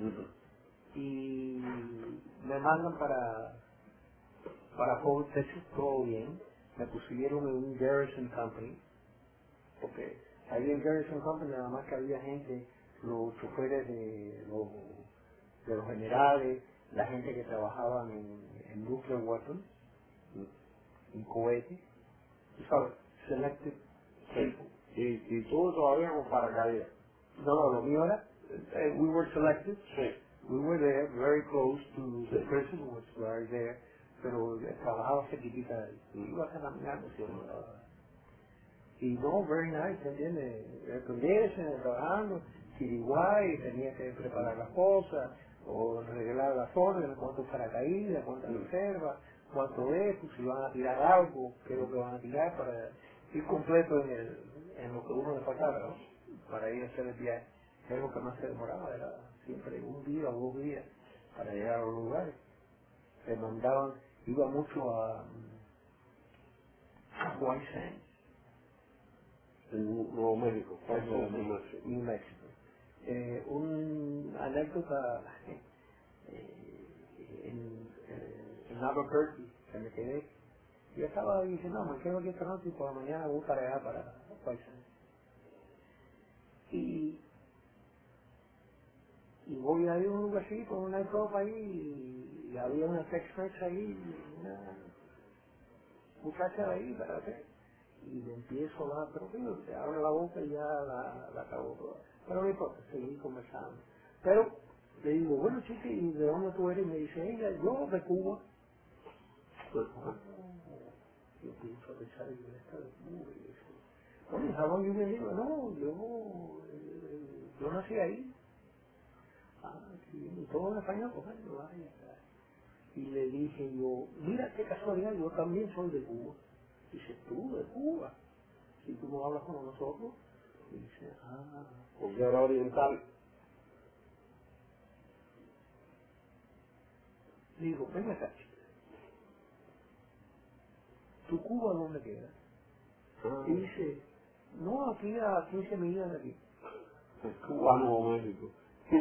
Y me mandan para para Fort Texas, todo bien. Me pusieron en un Garrison Company, porque ahí en Garrison Company nada más que había gente, los choferes de los, de los generales, la gente que trabajaban en, en nuclear weapons, en cohetes, tú sabes, selected people. Y, y tú todavía con paracaídas. No, no, lo mío era, uh, we were selected, Sí. we were there, very close to the prison, was right there, pero trabajaba cerquita de ahí, iba a caminando, ¿sí? Y no, very nice, ¿entiendes? El condition, trabajando, Kiriguay, tenía que preparar las cosas, o arreglar las órdenes, cuánto paracaídas, cuántas reservas, cuánto es, pues, si van a tirar algo, qué es lo que van a tirar para ir completo en, el, en lo que uno le faltaba, ¿no? Para ir a hacer el viaje. Es lo que más se demoraba, era siempre un día o dos días para llegar a los lugares. Se mandaban, iba mucho a, a White Sands, En Nuevo México. en Nuevo México. New México. Eh, una anécdota eh, en, eh, en Albuquerque, que me quedé. Yo estaba diciendo, no, me quedo aquí esta noche y por la mañana voy para allá, para White Sands. Y, y voy a ir a un lugarcito, un nightclub ahí, y, y había una Tex-Mex ahí, una muchacha de ahí, para hacer. Y le empiezo a hablar, pero tío, te abre la boca y ya la, la acabó toda. Pero no importa, seguí conversando. Pero le digo, bueno, chica, ¿y de dónde tú eres? Y me dice ella, yo de Cuba. Pues, ah, yo pienso pensar que yo está de Cuba. Y eso. Bueno, ¿sabes? Yo me digo, no, yo, eh, yo nací ahí. Ah, sí, y todo en español, pues, bueno, vaya. Y le dije yo, mira qué casualidad, yo también soy de Cuba. Dice, tú de Cuba, si tú no hablas con nosotros. Y dice, ah, Porque era oriental. digo, ven acá, ¿tu Cuba dónde queda? Ah. Y dice, no, aquí a quince millas de aquí. Cuba, Nuevo México.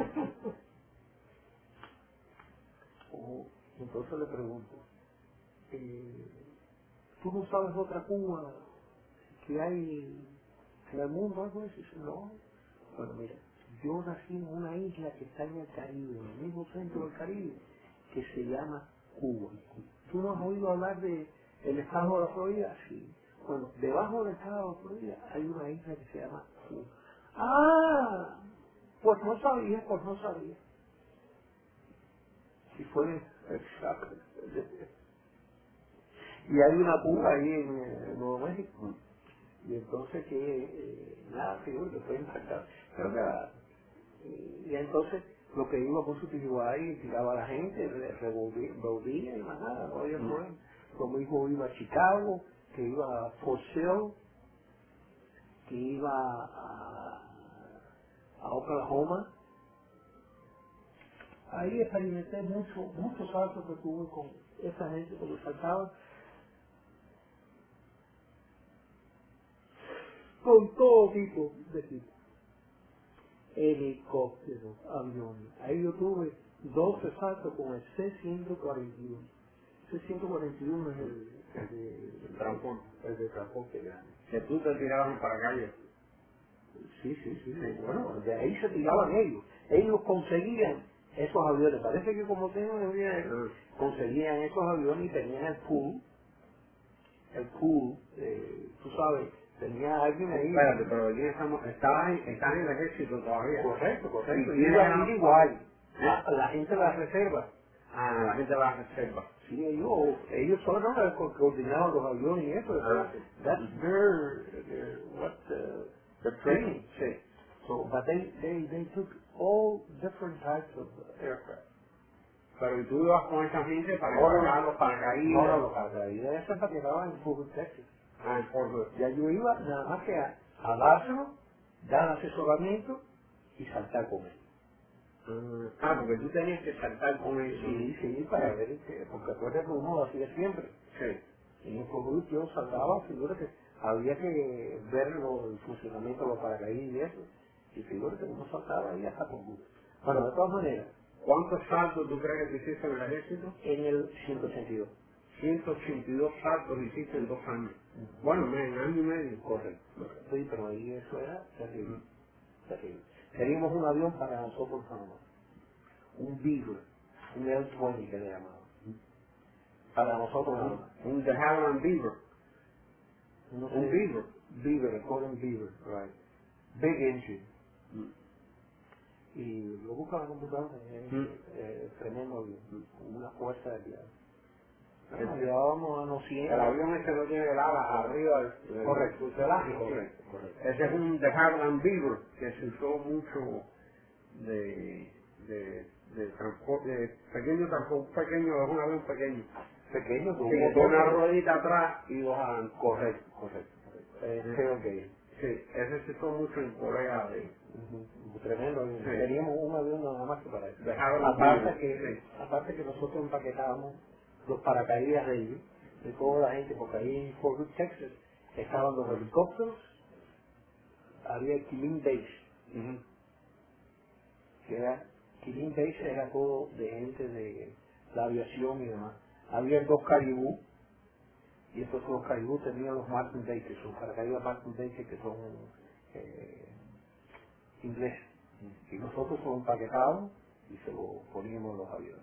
Oh, entonces le pregunto, eh, ¿tú no sabes otra Cuba que hay en el mundo? Algo así. Dice, no. Bueno, mira, yo nací en una isla que está en el Caribe, en el mismo centro del Caribe, que se llama Cuba. ¿Tú no has oído hablar de el estado de la Florida? Sí. Bueno, debajo del estado de la Florida hay una isla que se llama Cuba. Ah, pues no sabía, pues no sabía. Si fue exacto. Y hay una Cuba ahí en, en Nuevo México. Y entonces que, eh, nada, seguro que fue impactado. Pero nada, y, y entonces lo que iba por su Tijuay, tiraba a la gente, le revolvía, revolvía y más nada, no había problema. Lo mismo iba a Chicago, que iba a Fort Sill, que iba a, a Oklahoma. Ahí experimenté mucho, muchos saltos que tuve con esa gente que me faltaba. con todo tipo de equipo. Helicópteros, aviones. Ahí yo tuve doce saltos con el C ciento cuarenta y uno. C ciento cuarenta y uno es el, el de El transporte. el de transporte grande. Que tú te tirabas en paracaídas. Sí, sí, sí, sí. Bueno, de ahí se tiraban ellos. Ellos conseguían esos aviones. Parece que como tenían dinero, conseguían esos aviones y tenían el pool. El pool, eh, tú sabes, tenía alguien ahí. Espérate, pero aquí estamos, estás en, estás en el ejército todavía. Correcto, correcto. Y Y iba a tiene- ir igual. La, la gente de la reserva. Ah, la gente va a reserva. Sí, ellos, ellos son los que co- coordinaban los aviones y eso. Ah, sí. That's their, their, what, uh, their training. Sí. So, but they, they, they took all different types of aircraft. Pero y tú ibas con esa gente para No, no, empacar no, los paracaídas. no, no, los paracaídas, eso es para que estaban en Fort Hood, Texas. Ah, en Fort Hood. Ya yo iba nada más que a, a dárselo, dar asesoramiento y saltar con él. Ah, porque tú tenías que saltar con eso. Sí, sí, para ver, que, porque acuérdate que uno lo hacía siempre. Sí. En el Fort Hood yo saltaba, figura que había que ver lo- el funcionamiento de los paracaídas y eso. Y figura que uno saltaba ahí hasta Fort Hood. Bueno, de todas maneras, ¿Cuántos saltos tú crees que te hiciste en el ejército? en el ciento ochenta y dos. ciento ochenta y dos saltos hiciste en dos años. Bueno, en año y medio. Correcto. Sí, pero ahí eso era terrible. Terrible. Teníamos un avión para nosotros nada más. Un Beaver, un L veinte que le llamaban. Para nosotros nada más. Un de Havilland Beaver. No sé, Un Beaver. Beaver, el Golden Beaver, right. Big engine. Y lo busca en la computadora, es Mm. eh, tremendo avión, una fuerza de viaje. El- Nos llevábamos a los cien. El avión ese no tiene el ala arriba del, del Correcto. fuselaje. Correcto, correcto. Ese es un de Havilland Beaver que se usó mucho de, de, de transporte, de pequeño transporte, pequeño, es un avión pequeño. Pequeño, con Sí, un con una motor. ruedita atrás y dos adelante. Correcto, correcto. correcto. Eh, Sí. tailgate. Sí, ese se usó mucho en Corea de, Ujú, tremendo avión. Sí. Teníamos un avión nada más que para eso. de Havilland Aparte Beaver. que, Sí. aparte que nosotros empaquetábamos los paracaídas de ellos, de toda la gente, porque ahí en Fort Hood, Texas, estaban los helicópteros, había el Killing Base, Ujú. que era, Killing Base era todo de gente de la aviación y demás. Había dos Caribú, y estos los Caribú tenían los Martin Baker, sus paracaídas Martin Baker que son eh, ingleses. Y nosotros los empaquetábamos y se lo poníamos en los aviones.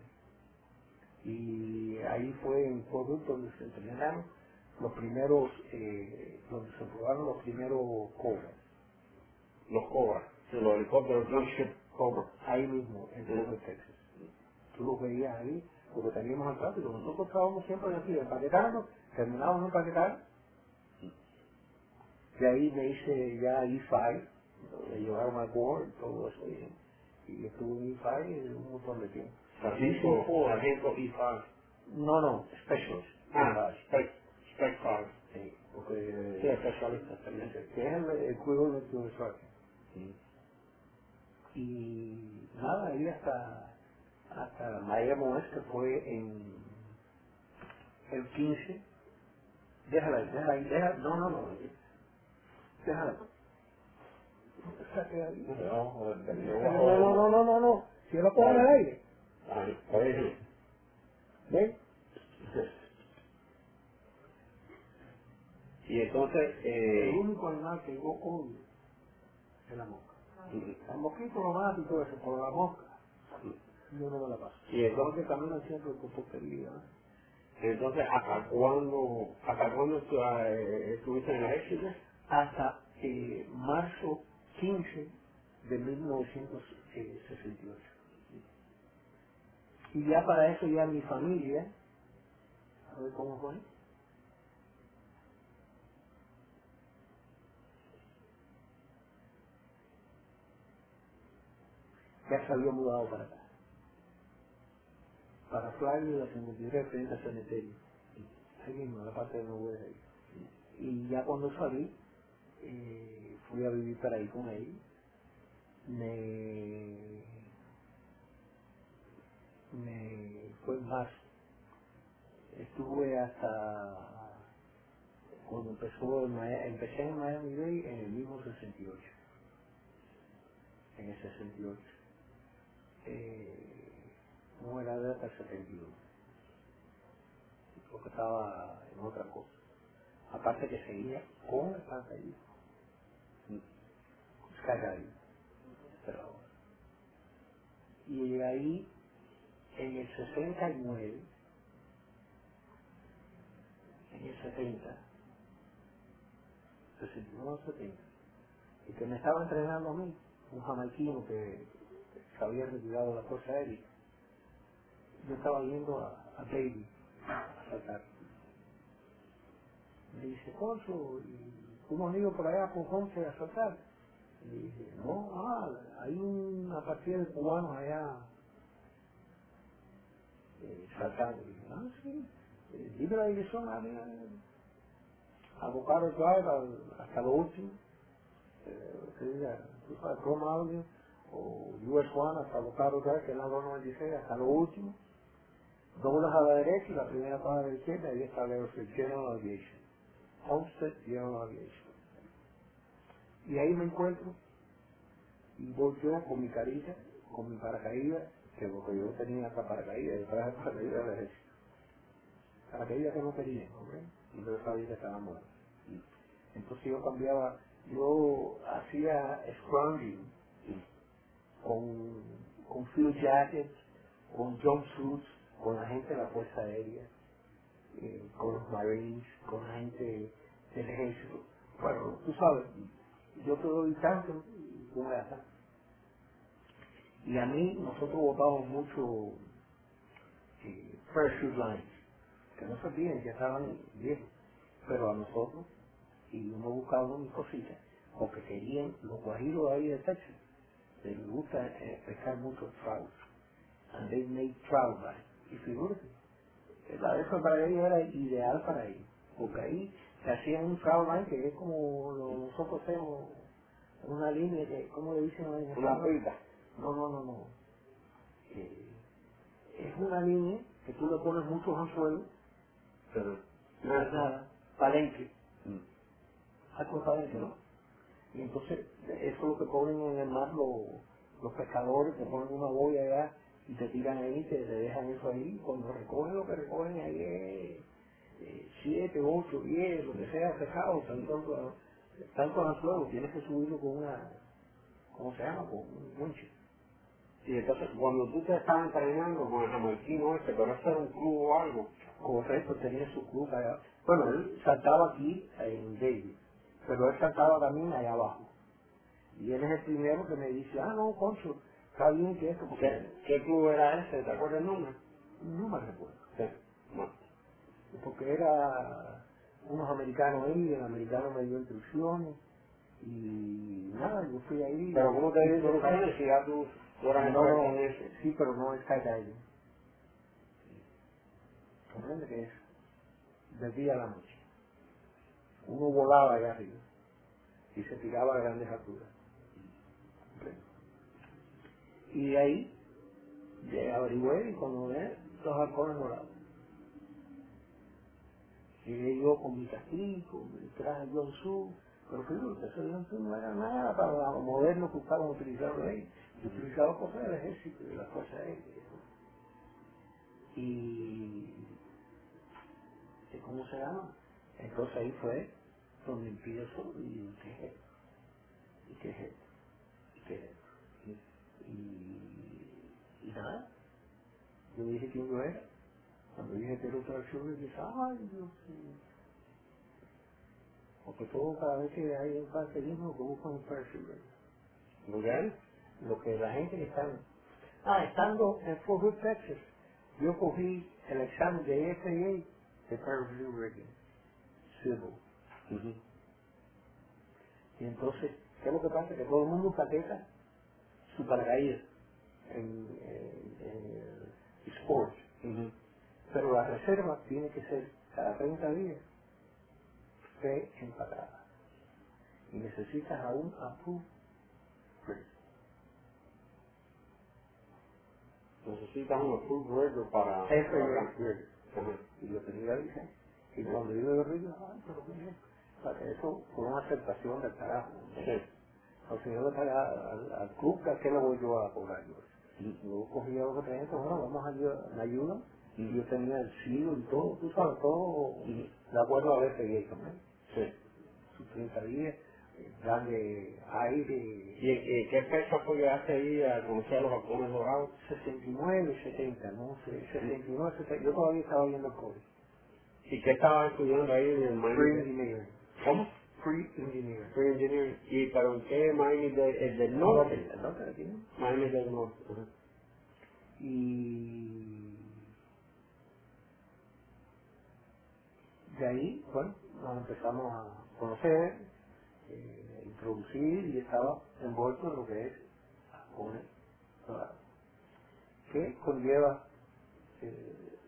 Y ahí fue en Fort Hood donde se entrenaron los primeros, eh, donde se probaron los primeros Cobras. Los Cobras, sí, los helicópteros Gunship Cobra. Ahí mismo, en Fort Hood, Texas. Tú los veías ahí, porque teníamos al tráfico. Nosotros estábamos siempre aquí empaquetando, terminábamos de empaquetar. De ahí me hice ya E cinco, me llevaron a board, todo eso. Y, y estuve en E cinco un montón de tiempo. Sargento, Sí, sí. Sargento E cinco. No, no, specialist. Ah, Spec, Spec cinco. Sí, porque sí, especialista también, que es el, el juego de tu usuario. Y nada, ahí hasta, hasta Miami West, que fue en el quince. Déjala ahí, déjala ahí, déjala, no, no, no, déjala. Saque ahí. No, joder, No, no, no, no, no, no, si yo la pongo en el aire, Ay, oye, ¿ven? y entonces, El eh, único animal que yo odio es la mosca. El mosquito lo mata y todo eso, pero la mosca, yo no me la paso. y entonces, Que caminan siempre con porquería, ¿no? entonces, ¿hasta cuándo, hasta cuándo tú, eh, estuviste en el ejército? Hasta eh, marzo quince de mil novecientos sesenta y ocho. Y ya para eso ya mi familia, a ver cómo fue, ya se había mudado para acá, para Flagler, la cincuenta y tres frente al cementerio, ahí mismo, en la parte de Nuevo ahí. Y ya cuando salí, eh, fui a vivir para ahí con él, me, me fue en marzo, estuve hasta cuando empezó el Maya- empecé en Miami Dade en el mismo sesenta y ocho. En el sesenta y ocho. Eh, no era de hasta el setenta y uno. Porque estaba en otra cosa. Aparte que seguía con el paracaidismo. Skydiving. Pero, y ahí, en el sesenta y nueve, en el setenta, sesenta y nueve setenta, y que me estaba entrenando a mí, un jamaiquino que, que se había retirado de la Fuerza Aérea, yo estaba yendo a, a Baby a saltar. Me dice, Concho, ¿y tú no has ido por allá por Ponce a saltar? Y dije, no, ah, hay una partida de cubanos allá eh, saltando. Y dije, ah, sí, eh, dime la dirección a, a Bocaro Drive al- hasta lo último, eh, que diga, tú sabes, Chrome Avenue o U S uno hasta Bocaro Drive, que es la dos noventa y seis, hasta lo último, doblas a la derecha y la primera cuadra de la izquierda, ahí está el aeropuerto General Aviation, Homestead General Aviation. Y ahí me encuentro y voy yo con mi carita, con mi paracaídas, que porque yo tenía hasta paracaídas, yo traje paracaídas del ejército. Paracaídas que no quería, ¿ok? Y yo sabía que estaba muerto. Entonces yo cambiaba, yo hacía scrounging con, con field jackets, con jumpsuits, con la gente de la Fuerza Aérea, eh, con los Marines, con la gente del ejército. Bueno, tú sabes, yo te doy tanto y tú me das tanto. Y a mí, nosotros votamos mucho eh, parachute lines, que no se olviden que estaban viejos, pero a nosotros, y uno buscaba mis cositas, porque querían, los guajiros ahí de Texas, les gusta eh, pescar mucho trout, and they made trout lines, y figúrate, la de eso para ellos era ideal para ellos, porque ahí se hacían un trout line que es como lo, nosotros hacemos, una línea que, ¿cómo le dicen en Una español? pita. No, no, no, no. Eh, es una línea que tú le pones muchos anzuelos, pero no es nada, palenque, algo palenque, ¿no? Y entonces, eso es lo que ponen en el mar los, los pescadores, te ponen una boya allá y te tiran ahí, te, te dejan eso ahí, cuando recogen lo que recogen ahí es eh, siete, ocho, diez, lo que sea, pescado, tanto, tanto anzuelo, tienes que subirlo con una, ¿cómo se llama? Con un winch. Y entonces, cuando tú te estabas entrenando con el jamaiquino ese, pero eso era un club o algo. Correcto, tenía su club allá. Bueno, él saltaba aquí en David, pero él saltaba también allá abajo. Y él es el primero que me dice, ah, no, Concho, está bien que esto, porque ¿Qué, qué club era ese? ¿Te acuerdas el nombre? no me recuerdo. Sí. No. Porque era unos americanos ahí, el americano me dio instrucciones, y nada, yo fui ahí. Pero ¿cómo te dio y- instrucciones si ya tú, tú eras No, experto no, en eso? sí, pero no es skydiving. ¿Comprende que es? De día a la noche. Uno volaba allá arriba y se tiraba a grandes alturas. Y de ahí, de averigüé y cuando ve los halcones volados. Llegué yo con mi castillo, mi traje John Su, pero fíjate, ese John Su no era nada para los modernos que estaban utilizando ahí. Yo utilizaba cosas del ejército, de las cosas aéreas. Y, ¿y ¿cómo se llama? Entonces ahí fue donde empiezo y ¿qué es esto? ¿Y qué es esto? ¿Y qué es esto? Y, y nada, yo dije quién yo era. Cuando dije que era un parachute, dije, ay Dios mío. Porque todo, cada vez que hay un paracaidismo, lo que buscan un parachute. ¿Lo que es? Lo que la gente que está... Ah, estando en Fort Hood, Texas, yo cogí el examen de F A A de parachute rigging, civil. Uh-huh. Y entonces, ¿qué es lo que pasa? Que todo el mundo paqueta su paracaídas en, en, en sport. Uh-huh. Pero la reserva tiene que ser cada treinta días pre-empatada. Y necesitas a un approved rigger. Necesitas un approved rigger para... F A A para- rigger. Ajá. Y yo tenía la licencia. Y cuando yo veo río, ay, pero qué es. Para eso fue una aceptación del carajo. Sí. O sea, yo le pagaba al, al club, ¿a qué le voy yo a cobrar yo? Yo cogía los que tenía, bueno, vamos a ayudar, me ayudan. Y yo tenía el silo y todo, tú sabes, todo de acuerdo a veces gay también. Sí. Sus treinta días, eh, darle aire. ¿Y en qué fecha fue que hace ahí a conocer a los halcones dorados? sesenta y nueve, setenta, no sé, sesenta y nueve, setenta. Yo todavía estaba viendo el COVID. ¿Y qué estaba estudiando ahí en el Miami? Free Engineering. ¿Cómo? Free Engineering. Free Engineering. ¿Y pero en qué Miami de, el del norte? El norte de aquí, ¿no? Miami del norte. Ajá. Y de ahí, bueno, nos empezamos a conocer, eh, introducir y estaba envuelto en lo que es halcones dorados, que conlleva eh,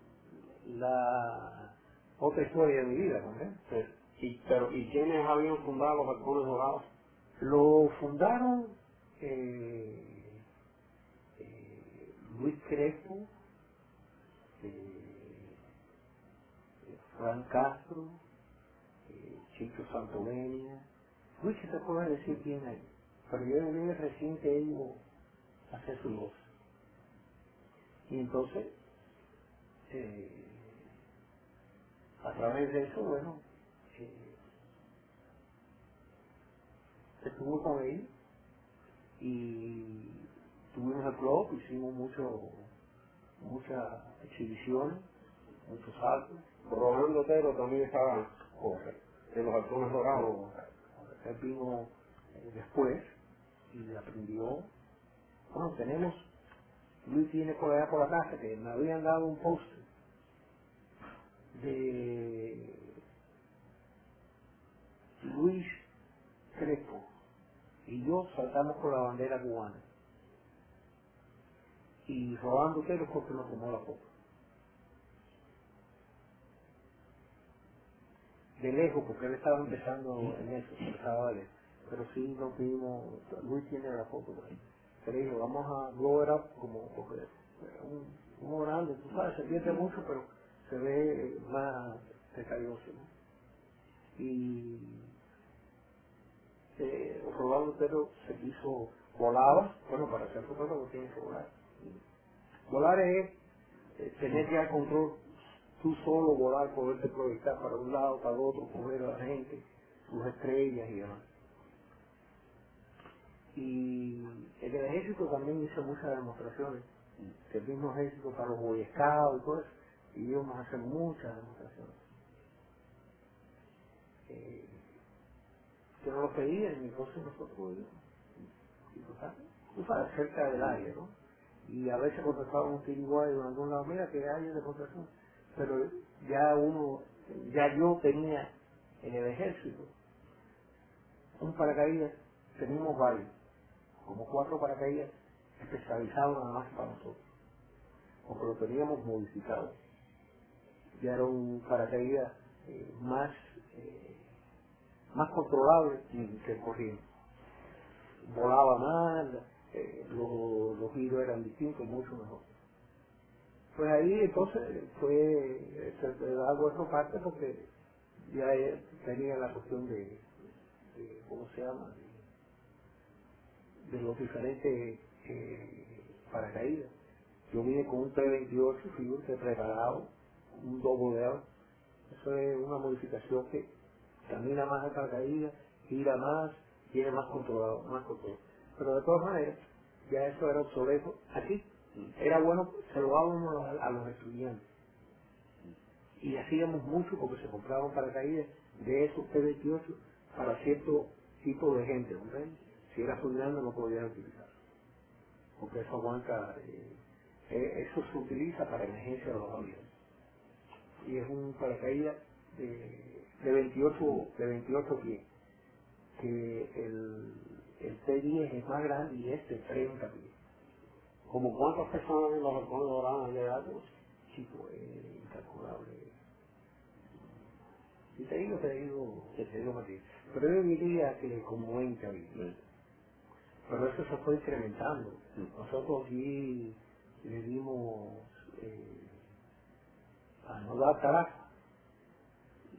la otra historia de mi vida, ¿no? Sí. ¿Y, pero, ¿Y quiénes habían fundado los halcones dorados? Lo fundaron eh, eh, Luis Crespo, eh, Frank Castro, eh, Chico Santomenia. Luis se te puede decir quién hay, pero yo llegué recién que ellos a hacer su voz. Y entonces, eh, a través de eso, bueno, eh, estuve con él y tuvimos el club, hicimos mucho, muchas exhibiciones, muchos saltos. Rolando Otero también estaba Correcto. en los halcones dorados. Correcto. Él vino eh, después y aprendió. Bueno, tenemos, Luis tiene por allá por la casa que me habían dado un póster de Luis Crespo y yo saltamos con la bandera cubana y Rolando Otero porque nos tomó la foto. De lejos, porque él estaba empezando en eso, empezaba de lejos. Pero sí nos vimos, Luis tiene la foto por ahí. Pero dije, vamos a blow it up como, porque un, uno grande, tú sabes, se pierde mucho, pero se ve más detalloso, ¿no? Y eh, Rolando Otero se quiso, volaba, bueno, para hacer fotógrafo tienes que volar. Volar es eh, tener ya el control, tú solo volar, poderte proyectar para un lado, para el otro, coger a la gente, sus estrellas y demás. Y en el ejército también hice muchas demostraciones, el mismo ejército para los Boy Scouts y todo eso, y íbamos a hacer muchas demostraciones. Eh, que nos lo pedían y entonces nosotros íbamos, y tú sabes, tú sabes, cerca del área, ¿no? Y a veces cuando estaba un tiriguay en algún lado, mira que hay demostración, pero ya uno, ya yo tenía en el ejército un paracaídas, teníamos varios, como cuatro paracaídas especializados nada más para nosotros, porque lo teníamos modificado. Ya era un paracaídas eh, más, eh, más controlable que el corriente. Volaba más, eh, los, los giros eran distintos, mucho mejor. Pues ahí entonces fue, se te da esa parte porque ya eh, tenía la cuestión de, de ¿cómo se llama? De, de los diferentes eh, paracaídas. Yo vine con un P veintiocho, fíjate, preparado, un doble L. Eso es una modificación que camina más el paracaídas, gira más, tiene más controlado, más control. Pero de todas maneras, ya eso era obsoleto. Aquí era bueno, se lo dábamos a, a los estudiantes. Y hacíamos mucho porque se compraban paracaídas de esos P veintiocho para cierto tipo de gente, ¿no? Si era muy grande no podían utilizar. Porque eso aguanta, eh, eh, eso se utiliza para emergencia de los aviones. Y es un paracaídas de, de veintiocho, de veintiocho pies, que el, el T diez es más grande y este treinta pies. ¿Como cuántas personas en los halcones dorados han llegado? Chico, es incalculable. Y te digo, te digo, que te digo Matías. Pero yo diría que como veinte había. Pero eso se fue incrementando. Nosotros aquí le dimos eh, a no dar Caracas,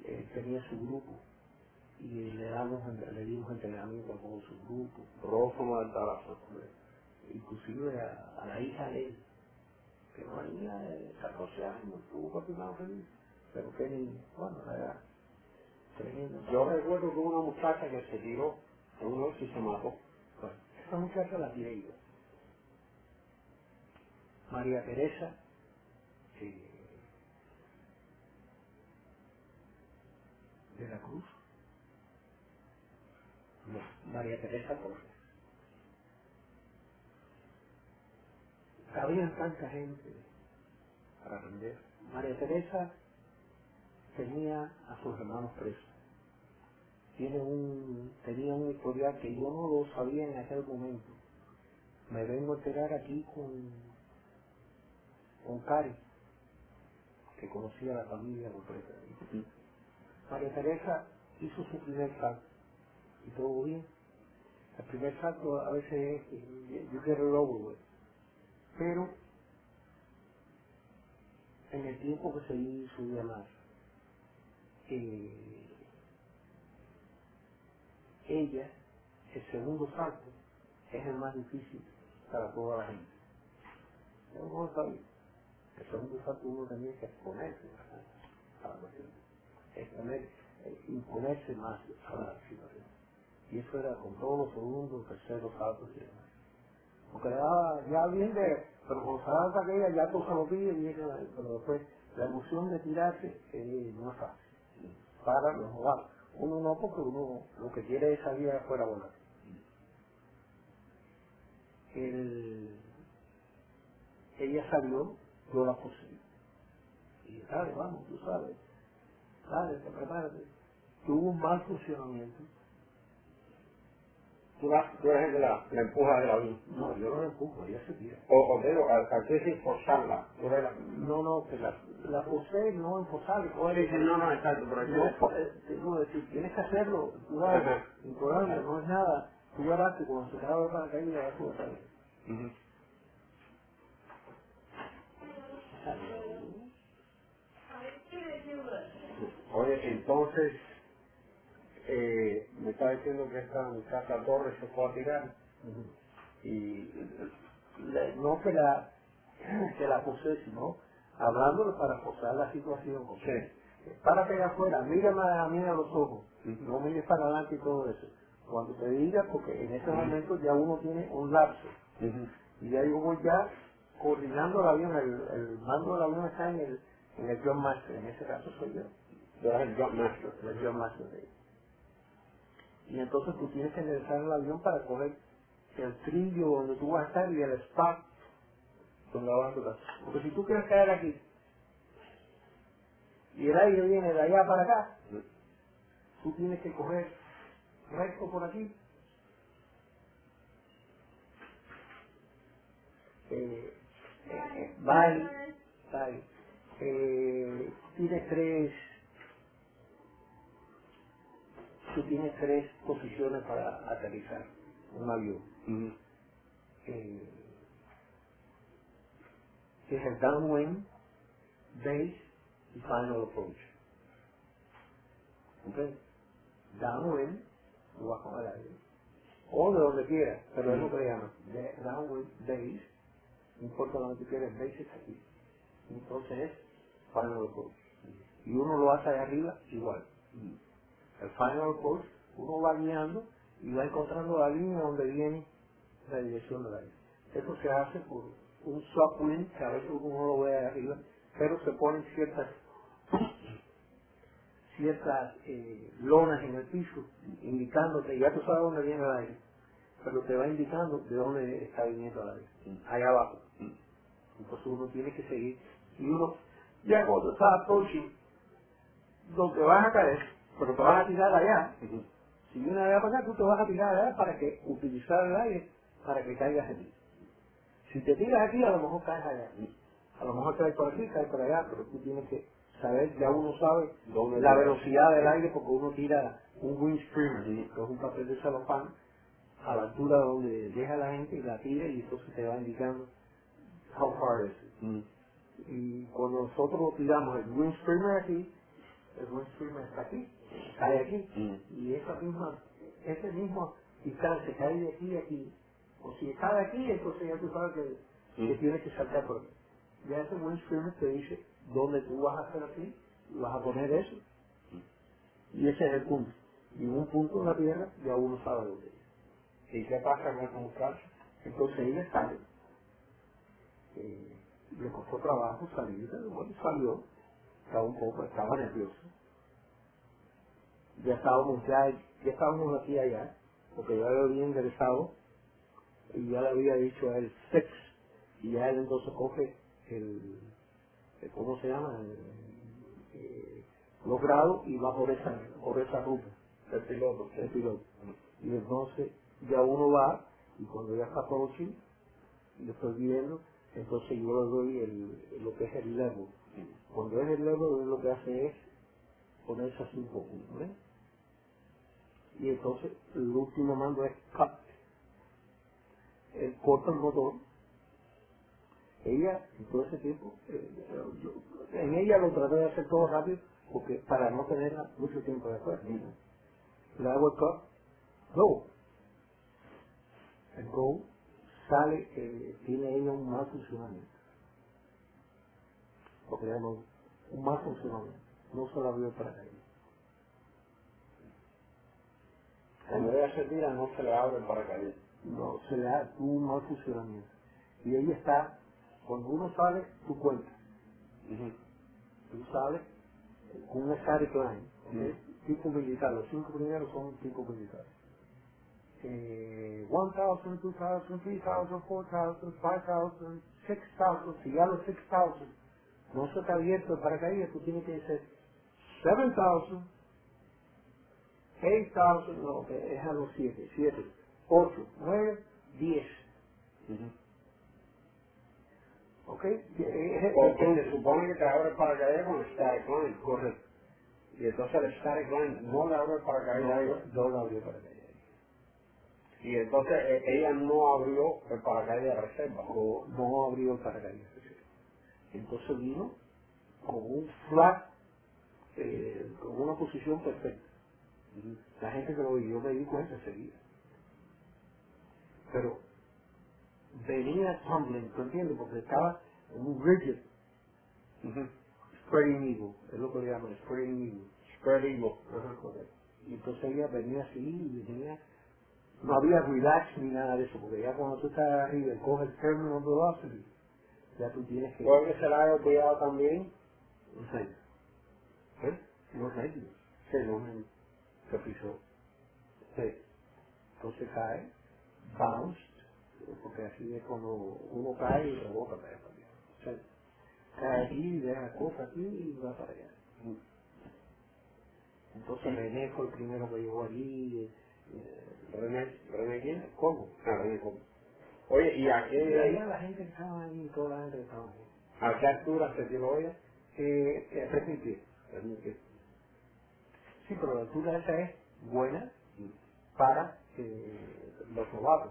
él tenía su grupo y le damos, le dimos entrenamiento a todo su grupo, Rodolfo Maldarazo. inclusive a, a la hija de él, que una niña de catorce años, tuvo continuado feliz, pero que ni, bueno, era tremendo. Yo recuerdo que una muchacha que se tiró en uno y se mató. Bueno, esa muchacha la tiré yo. María Teresa, eh, de la Cruz, no, María Teresa Torres. Había tanta gente para aprender. María Teresa tenía a sus hermanos presos. Tiene un, tenía un historial que yo no lo sabía en aquel momento. Me vengo a enterar aquí con, con Cari, que conocía a la familia completa. Uh-huh. María Teresa hizo su primer salto y todo bien. El primer salto a veces es you get it over with. Pero en el tiempo que se hizo y demás, eh, ella, el segundo salto, es el más difícil para toda la gente. Yo no lo sabía. El segundo salto uno tenía que exponerse a la cuestión. Exponer, eh, imponerse más a la situación. Y eso era con todos los segundos, terceros saltos y demás. Porque era ya bien de, pero con salta aquella ya tú se lo pides y viene, pero después la emoción de tirarse eh, no es fácil. Para los jugadores. Uno no, porque uno lo que quiere es salir afuera a volar. El, ella salió, yo la poseí. Y dale, vamos, tú sabes. Dale, te prepárate. Tuvo un mal funcionamiento. Tú, la, tú eres el de la, la empuja de la vida. No, yo no la empujo, ella se tira. O, o digo, al al que es forzarla. Tú eres la... No, no, que la, la posee no enforzable. Sí, sí, no, no, exacto, pero No, es eh, tengo que decir, tienes que hacerlo, tú sabes, improbable, no es nada. Tú verás que cuando se acaba de paracaídas, ya tú vas a ver. uh-huh. Oye, entonces, eh, me está diciendo que esta muchacha Torres se fue a tirar. Uh-huh. Y le, no que la, que la posee, sino hablándole para forzar la situación. Sí. Párate allá afuera, mírame a mí a los ojos, uh-huh. no mires para adelante y todo eso. Cuando te diga, porque en ese uh-huh. momento ya uno tiene un lapso. Uh-huh. Y ya yo voy ya coordinando el avión, el, el mando del avión está en el, en el John Master, en ese caso soy yo. Yo era el John Master. El John Master de él. Y entonces tú tienes que enderezar el avión para coger el trillo donde tú vas a estar y el spot donde vas a estar. Porque si tú quieres caer aquí y el aire viene de allá para acá, tú tienes que coger recto por aquí. Eh, eh, bye, bye. Eh, tienes tres, tú tienes tres posiciones para aterrizar un avión. Uh-huh. Eh, es el downwind, base y final approach. ¿Ok? Downwind, lo vas con el aire. O de donde quieras, pero es lo que le llaman. Downwind, base, no importa donde tú quieras, base es aquí. Entonces es final approach. Y uno lo hace de arriba igual. El final approach, uno va guiando y va encontrando la línea donde viene la dirección del aire. Eso se hace por un swap wind, que a veces uno lo ve de arriba, pero se ponen ciertas ciertas eh, lonas en el piso, indicándote, ya tú sabes dónde viene el aire, pero te va indicando de dónde está viniendo el aire, allá abajo. Entonces uno tiene que seguir, y uno, ya cuando está approaching, donde vas a caer, pero te vas a tirar allá, uh-huh. Si viene allá para acá, tú te vas a tirar allá para que utilizar el aire para que caigas aquí. Si te tiras aquí, a lo mejor caes allá. A lo mejor caes por aquí, caes por allá, pero tú tienes que saber, ya uno sabe ¿Dónde la tira? velocidad del aire porque uno tira un wind screamer, ¿sí? Que es un papel de celofán a la altura donde deja la gente y la tira y entonces te va indicando how far is it. Mm. Y cuando nosotros tiramos el wind screamer aquí, el windstream está aquí, cae aquí, Mm. y esa misma, ese mismo distancia cae de aquí a aquí, o si cae aquí, entonces ya tú sabes que, Mm. que tienes que saltar por aquí. Ya ese windstream te dice dónde tú vas a hacer aquí, y vas a poner eso, y ese es el punto. Y en un punto en la tierra ya uno sabe dónde es. ¿Y qué pasa con esa muchacha? Entonces ella sale. Eh, le costó trabajo salir, pero bueno, salió. Estaba un poco, estaba nervioso. Ya estábamos, ya, ya estábamos aquí allá, porque ya lo había enderezado y ya le había dicho a él sex, y ya él entonces coge el, el ¿cómo se llama? El, eh, los grados y va por esa, por esa ruta. El piloto. El piloto. Y entonces ya uno va, y cuando ya está approaching, y lo estoy viendo, entonces yo le doy el, lo que es el level. Cuando es el level, él lo que hace es ponerse así un poco, ¿ves? Y entonces el último mando es cut. Él corta el motor. Ella, en todo ese tiempo, eh, yo, en ella lo traté de hacer todo rápido, porque para no tenerla mucho tiempo después. Le hago el cut, go. El go sale, eh, tiene ella un mal funcionamiento. Porque le llamo un mal funcionamiento. No se la vio para ella. Cuando ella se tira no se le abre el paracaídas. No, se le da un mal funcionamiento. Y ella está, cuando uno sale, tú cuentas. Uh-huh. Tú sales con un static line, ¿okay? Mm. Tipo militar, los cinco primeros son tipo militar. Eh, one thousand, two thousand, three thousand, four thousand, five thousand, six thousand, si ya los six thousand no se te ha abierto el paracaídas, tú tienes que decir seven thousand, eight thousand, no, que es a los siete, siete, ocho, nueve, diez. Uh-huh. ¿Ok? Eh, eh, Porque se supone que te abre el paracaídas con el static line. Correcto. Y entonces el static line no le abre el paracaídas a ella. No, no lo abrió paracaídas. Y entonces eh, ella no abrió el paracaídas de reserva. O no abrió el paracaídas. Entonces vino con un flat, eh, con una posición perfecta. La gente que lo vio, yo me di cuenta enseguida. Pero venía tumbling, ¿tú entiendes? Porque estaba en un rigid, Uh-huh. spreading eagle, es lo que le llaman, spreading eagle. Spread eagle. Ajá, correcto. Y entonces ella venía así, y venía, no había relax ni nada de eso, porque ya cuando tú estás arriba y coges el terminal velocity, ya tú tienes que... Puede que se la haya olvidado también. Un sello. ¿Eh? Los sellos. Se lo se pisó. Sí. Entonces cae, bounced, porque así es cuando uno cae y rebota para allá también. O sea, cae aquí, deja cosas aquí y va para allá. Entonces René fue el primero que llegó allí. Eh, René, ¿René quién? ¿Cómo? Ah, René Cobo. Oye, ¿y a Y qué, allá la gente que estaba ahí, toda la gente que estaba ahí. a qué altura se tiró ella? Eh, eh, tres mil pies. tres mil pies. Sí, pero la altura esa es buena para eh, los novatos.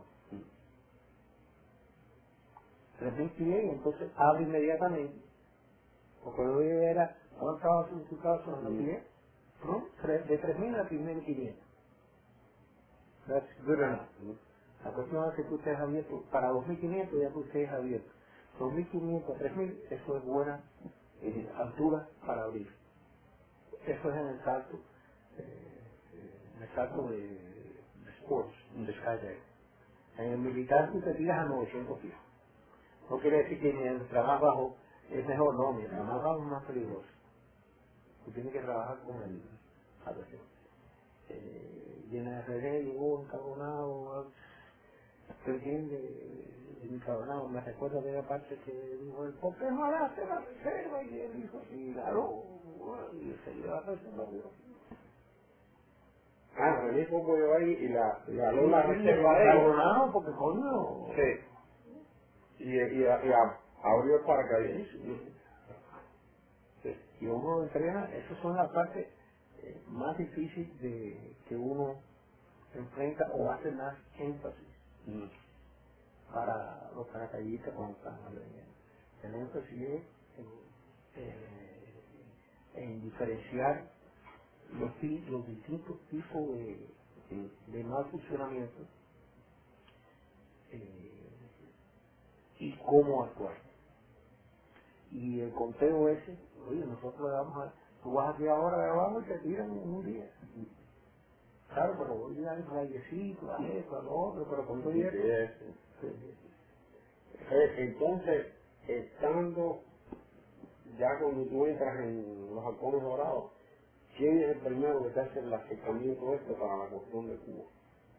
tres mil pies y entonces abre inmediatamente. Porque lo que era, avanzaba en su caso en los pies, ¿no? Tres- de tres mil a tres mil quinientos. That's good enough. La cuestión es que tú estés abierto, para dos mil quinientos ya tú estés abierto. dos mil quinientos a tres mil, eso es buena eh, altura para abrir. Eso es en el salto, eh, en el salto de, de sports, de skydiving. En el militar tú te tiras a novecientos pies. No quiere decir que mientras más bajo es mejor, no, mientras más bajo es más peligroso. Tú tienes que trabajar con el atención. Eh, y en el R D llegó encabronado, ¿te entiendes? Encabronado, me recuerdo de la parte que dijo, ¿por qué no hablaste la reserva? Y él dijo, sí, claro, y se dio la reserva. Ah, René Cobo llegó ahí y la, la Sí, luna sí, reserva de ella. encabronado porque coño. Sí. Y, y, y, a- abrió el paracaídas. Sí, sí. Sí. Y uno entrena, esas son las partes eh, más difíciles de que uno enfrenta o hace más énfasis Mm. para los paracaidistas cuando están aprendiendo. El énfasis es en, eh, en diferenciar los, ti- los distintos tipos de, de mal funcionamiento eh, y cómo actuar. Y el conteo ese, oye, nosotros le damos a, tú vas aquí ahora de abajo y te tiran en un día. Claro, pero hoy hay rayecitos, a esto, a lo otro, pero con todo Sí, esto. sí, es. Sí, sí. Eh, Entonces, estando ya cuando tú entras en los halcones dorados, ¿quién es el primero que te hace el acercamiento este para la cuestión de Cuba?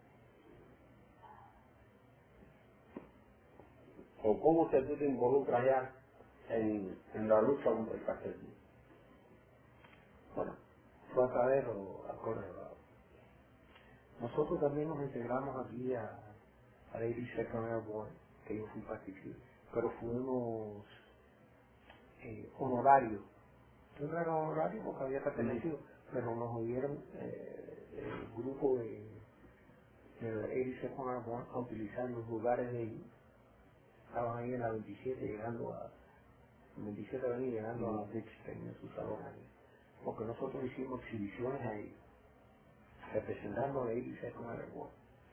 ¿O cómo que tú te involucras ya en, en la lucha contra el cartelismo? Bueno, fue a través de los halcones dorados. Nosotros también nos integramos aquí a, a la ochenta y dos Airborne, que yo fui partícipe, pero fuimos eh, honorarios. No era honorario porque había pertenecido, pero nos dieron eh, el grupo de, de la ochenta y dos Airborne a utilizar los lugares de ellos. Estaban ahí en la veintisiete, llegando a veintisiete avenida, llegando a Dixon en su salón ahí. Porque nosotros hicimos exhibiciones ahí, representando a la ochenta y dos Airborne.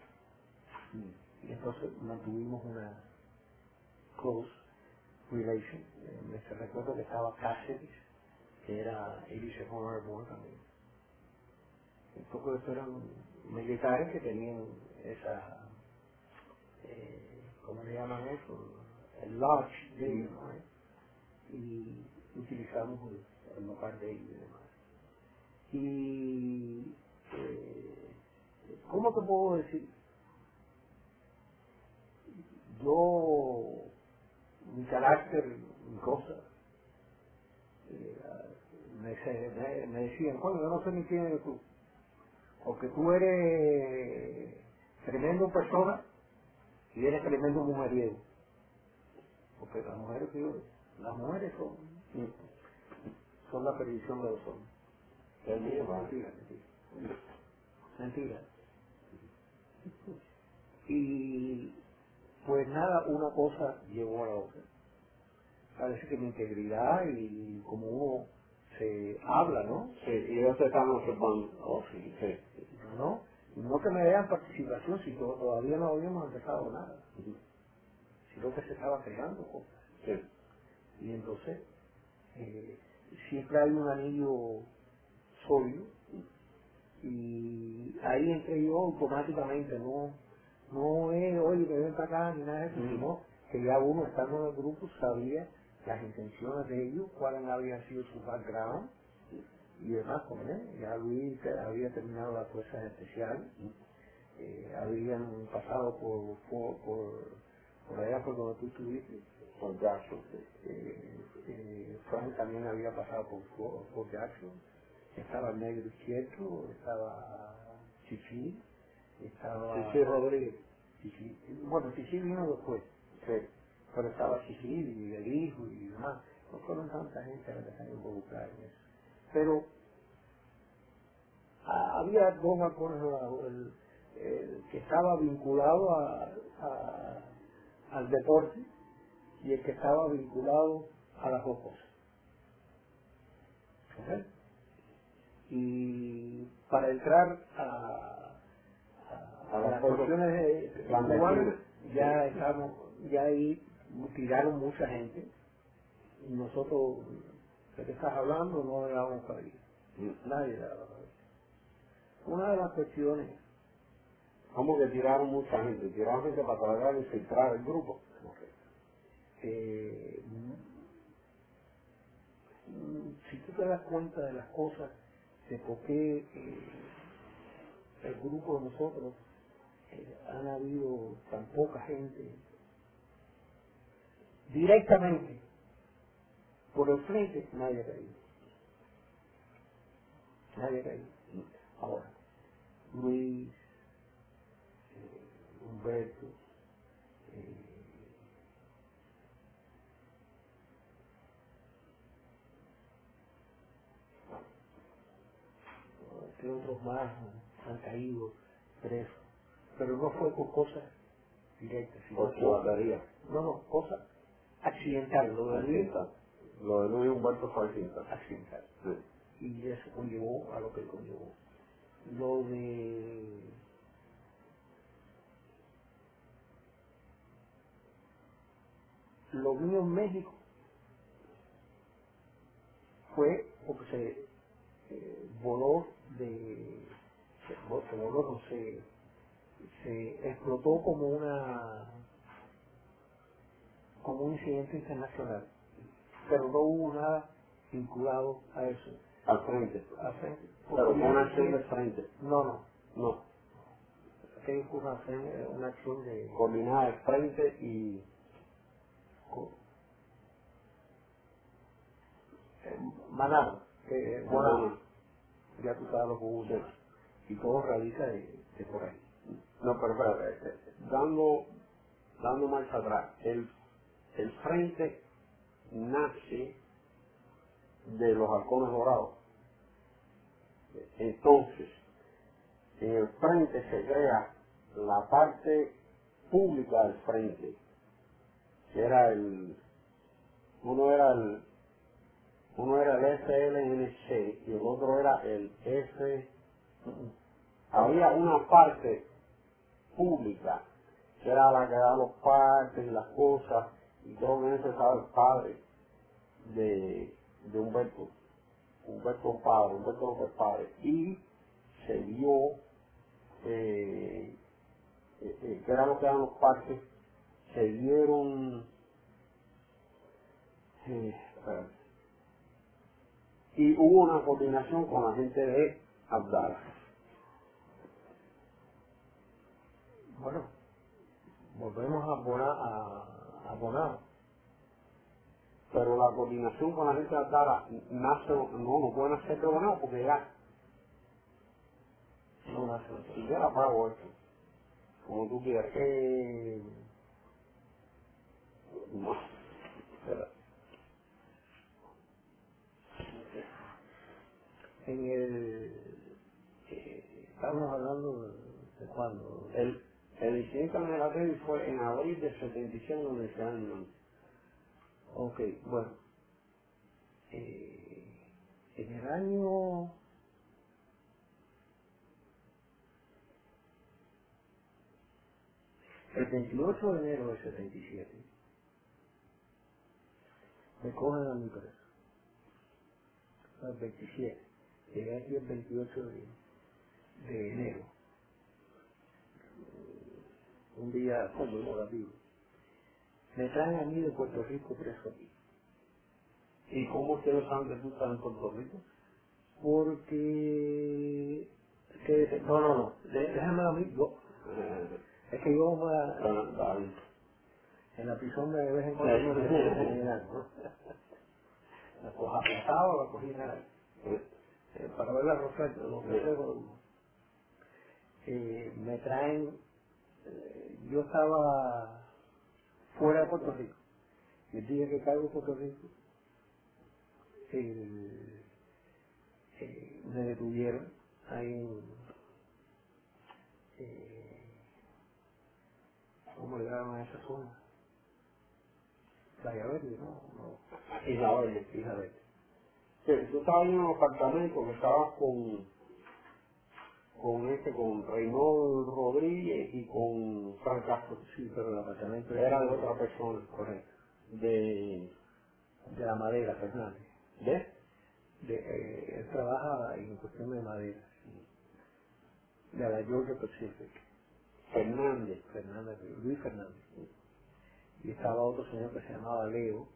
Y entonces mantuvimos una close relation. Eh, me se recuerdo que estaba Cassidy, que era ochenta y dos Airborne también. Entonces eran militares que tenían esa, eh, ¿cómo le llaman eso? El lodge de ellos, ¿no? Y utilizamos el, el local de ellos y demás. Y, eh, ¿cómo te puedo decir? Yo, mi carácter, mi cosa, eh, me, se- me, me decían, coño, yo no sé ni quién eres tú, porque tú eres tremendo persona y eres tremendo mujeriego, porque las mujeres, que yo- las mujeres son, son la perdición de los hombres. Es mentira, mentira, mentira. Mentira. Y pues nada, una cosa llevó a la otra. Parece que mi integridad y como uno se habla, ¿no? Sí, y ellos te están observando. Oh, sí, Sí. ¿no? No que me vean participación si to- todavía no habíamos empezado nada, sino que se estaba creando cosas. Sí. Y entonces, eh, siempre hay un anillo sólido y ahí entré yo automáticamente, no no es, oye, que ven para acá ni nada de eso, Mm. sino que ya uno estando en el grupo sabía las intenciones de ellos, cuáles habían sido su background y demás con él. Ya Luis te- había terminado las fuerzas especiales, eh, habían pasado por, por, por, por allá por donde tú estuviste, Por Jackson. eh, eh, Frank también había pasado por, por, por Jackson, estaba el negro izquierdo, estaba Chichi, estaba Sí, sí, Rodríguez. Chichi, bueno, Chichi vino después, Sí. pero estaba Chichi y el hijo y demás, no fueron tanta gente la que se involucrada en eso, pero ah, había dos halcones dorados, el, el que estaba vinculado a, a- al deporte y el que estaba vinculado a las dos cosas. ¿Ok? Y para entrar a, a, A a las las cosas cuestiones de- clandestinas. cubanas, ya estamos, ya ahí tiraron mucha gente y nosotros, ¿de qué estás hablando? No le damos para ir, nadie le daba para ir. Una de las cuestiones, ¿Cómo que tiraron mucha gente? Tiraron gente para tratar de infiltrar el grupo. eh, mm, si tú te das cuenta de las cosas, de por qué eh, el grupo de nosotros eh, han habido tan poca gente directamente por el frente, nadie ha caído. Nadie ha caído. Ahora, Luis, eh, Humberto, eh, que otros más han caído presos, pero no fue por cosas directas, sino Por chivatería. no, no, cosas accidentales, lo de Luis, Accidental. Lo de Luis Humberto fue accidental. accidental. Sí. y eso conllevó a lo que conllevó. Lo de lo mío en México fue porque se eh, voló de se, se voló, no se, se explotó como una como un incidente internacional, pero no hubo nada vinculado a eso. Al frente. Al frente. Pero fue una acción de frente. No, no. No. Aquello fue una acción, una acción de Coordinada de frente y eh, Manado, eh, Guanabo, ya tú sabes lo que hubo, sí. y todo radica de, de por ahí. No, pero espérate, eh, eh, dando, dando marcha atrás, el, el frente nace de los halcones dorados. Entonces, en el frente se crea la parte pública del frente, que era el, uno era el, uno era el F L N C y el otro era el F. Había una parte pública que era la que daba los partes y las cosas, y creo que ese estaba el padre de, de Humberto, Humberto Padre, Humberto López Padre, y se vio eh, eh, eh, que era lo que eran los parques, se dieron eh, espérate, y hubo una coordinación con la gente de Abdala. Bueno, volvemos a abonar a, a Bonao. Pero la coordinación con la gente de Abdala nace, no, no pueden hacer de Bonao porque ya No nace. si yo la pago esto, como tú quieras. Eh, No. espera. En el eh, estamos hablando de, de cuándo. El, el incidente en el Atlético fue en abril del setenta y seis en la Universidad de Lima. Ok, bueno, eh, en el año el veintiocho de enero del setenta y siete me cogen a mi preso, el veintisiete, llegué aquí el veintiocho de, de enero, un día conmemorativo. Me traen a mí de Puerto Rico preso aquí. ¿Y cómo ustedes saben que tú estás en Puerto Rico? Porque que, no, no, no, de- déjame a mí, yo, Eh, es que yo me, está- está bien. en la prisión de vez en cuando me general, ¿no? La coja aplazado, la cogida eh, para ver la oferta, lo que sea, eh, me traen, eh, yo estaba fuera de Puerto Rico, y el día que caigo en Puerto Rico, eh, eh, me detuvieron ahí en, eh, ¿cómo le llaman a esa zona? Playa Verde, ¿no? no. Isabel, Isabel. sí, tú estabas en un apartamento que estabas con, con este, con Reynold Rodríguez y con Frank Castro. Sí, pero el apartamento Era de otra persona. correcto. De, De la madera, Fernández. ¿de? De, eh, él trabaja en cuestión de madera. De la Georgia Pacific. Fernández. Fernández, Luis Fernández. Y estaba otro señor que se llamaba Leo,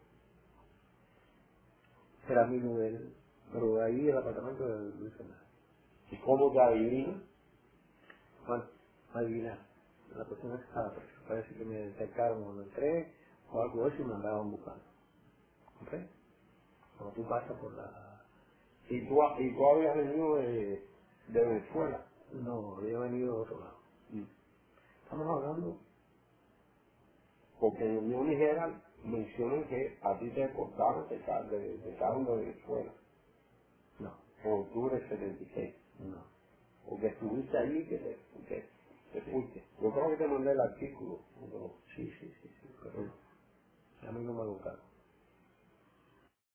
que era amigo de él, pero de ahí el apartamento de Luis Fernández. ¿Y cómo te adivinas? Bueno, adivinar. La persona que estaba presa. Parece que me detectaron cuando entré o algo de eso y me andaban buscando. ¿Ok? Cuando tú pasas por la... ¿Y tú, y tú habías venido de, de Venezuela? No, había venido de otro lado. Mm. Estamos hablando... Porque en Unión Herald mencionan que a ti te deportaron, te ca- de, de, sacaron de Venezuela No, en octubre del setenta y seis. no. Porque estuviste allí que te, que te fuiste. Yo creo que te mandé el artículo. ¿No? Sí, sí, sí, sí, pero a mí no me buscaron.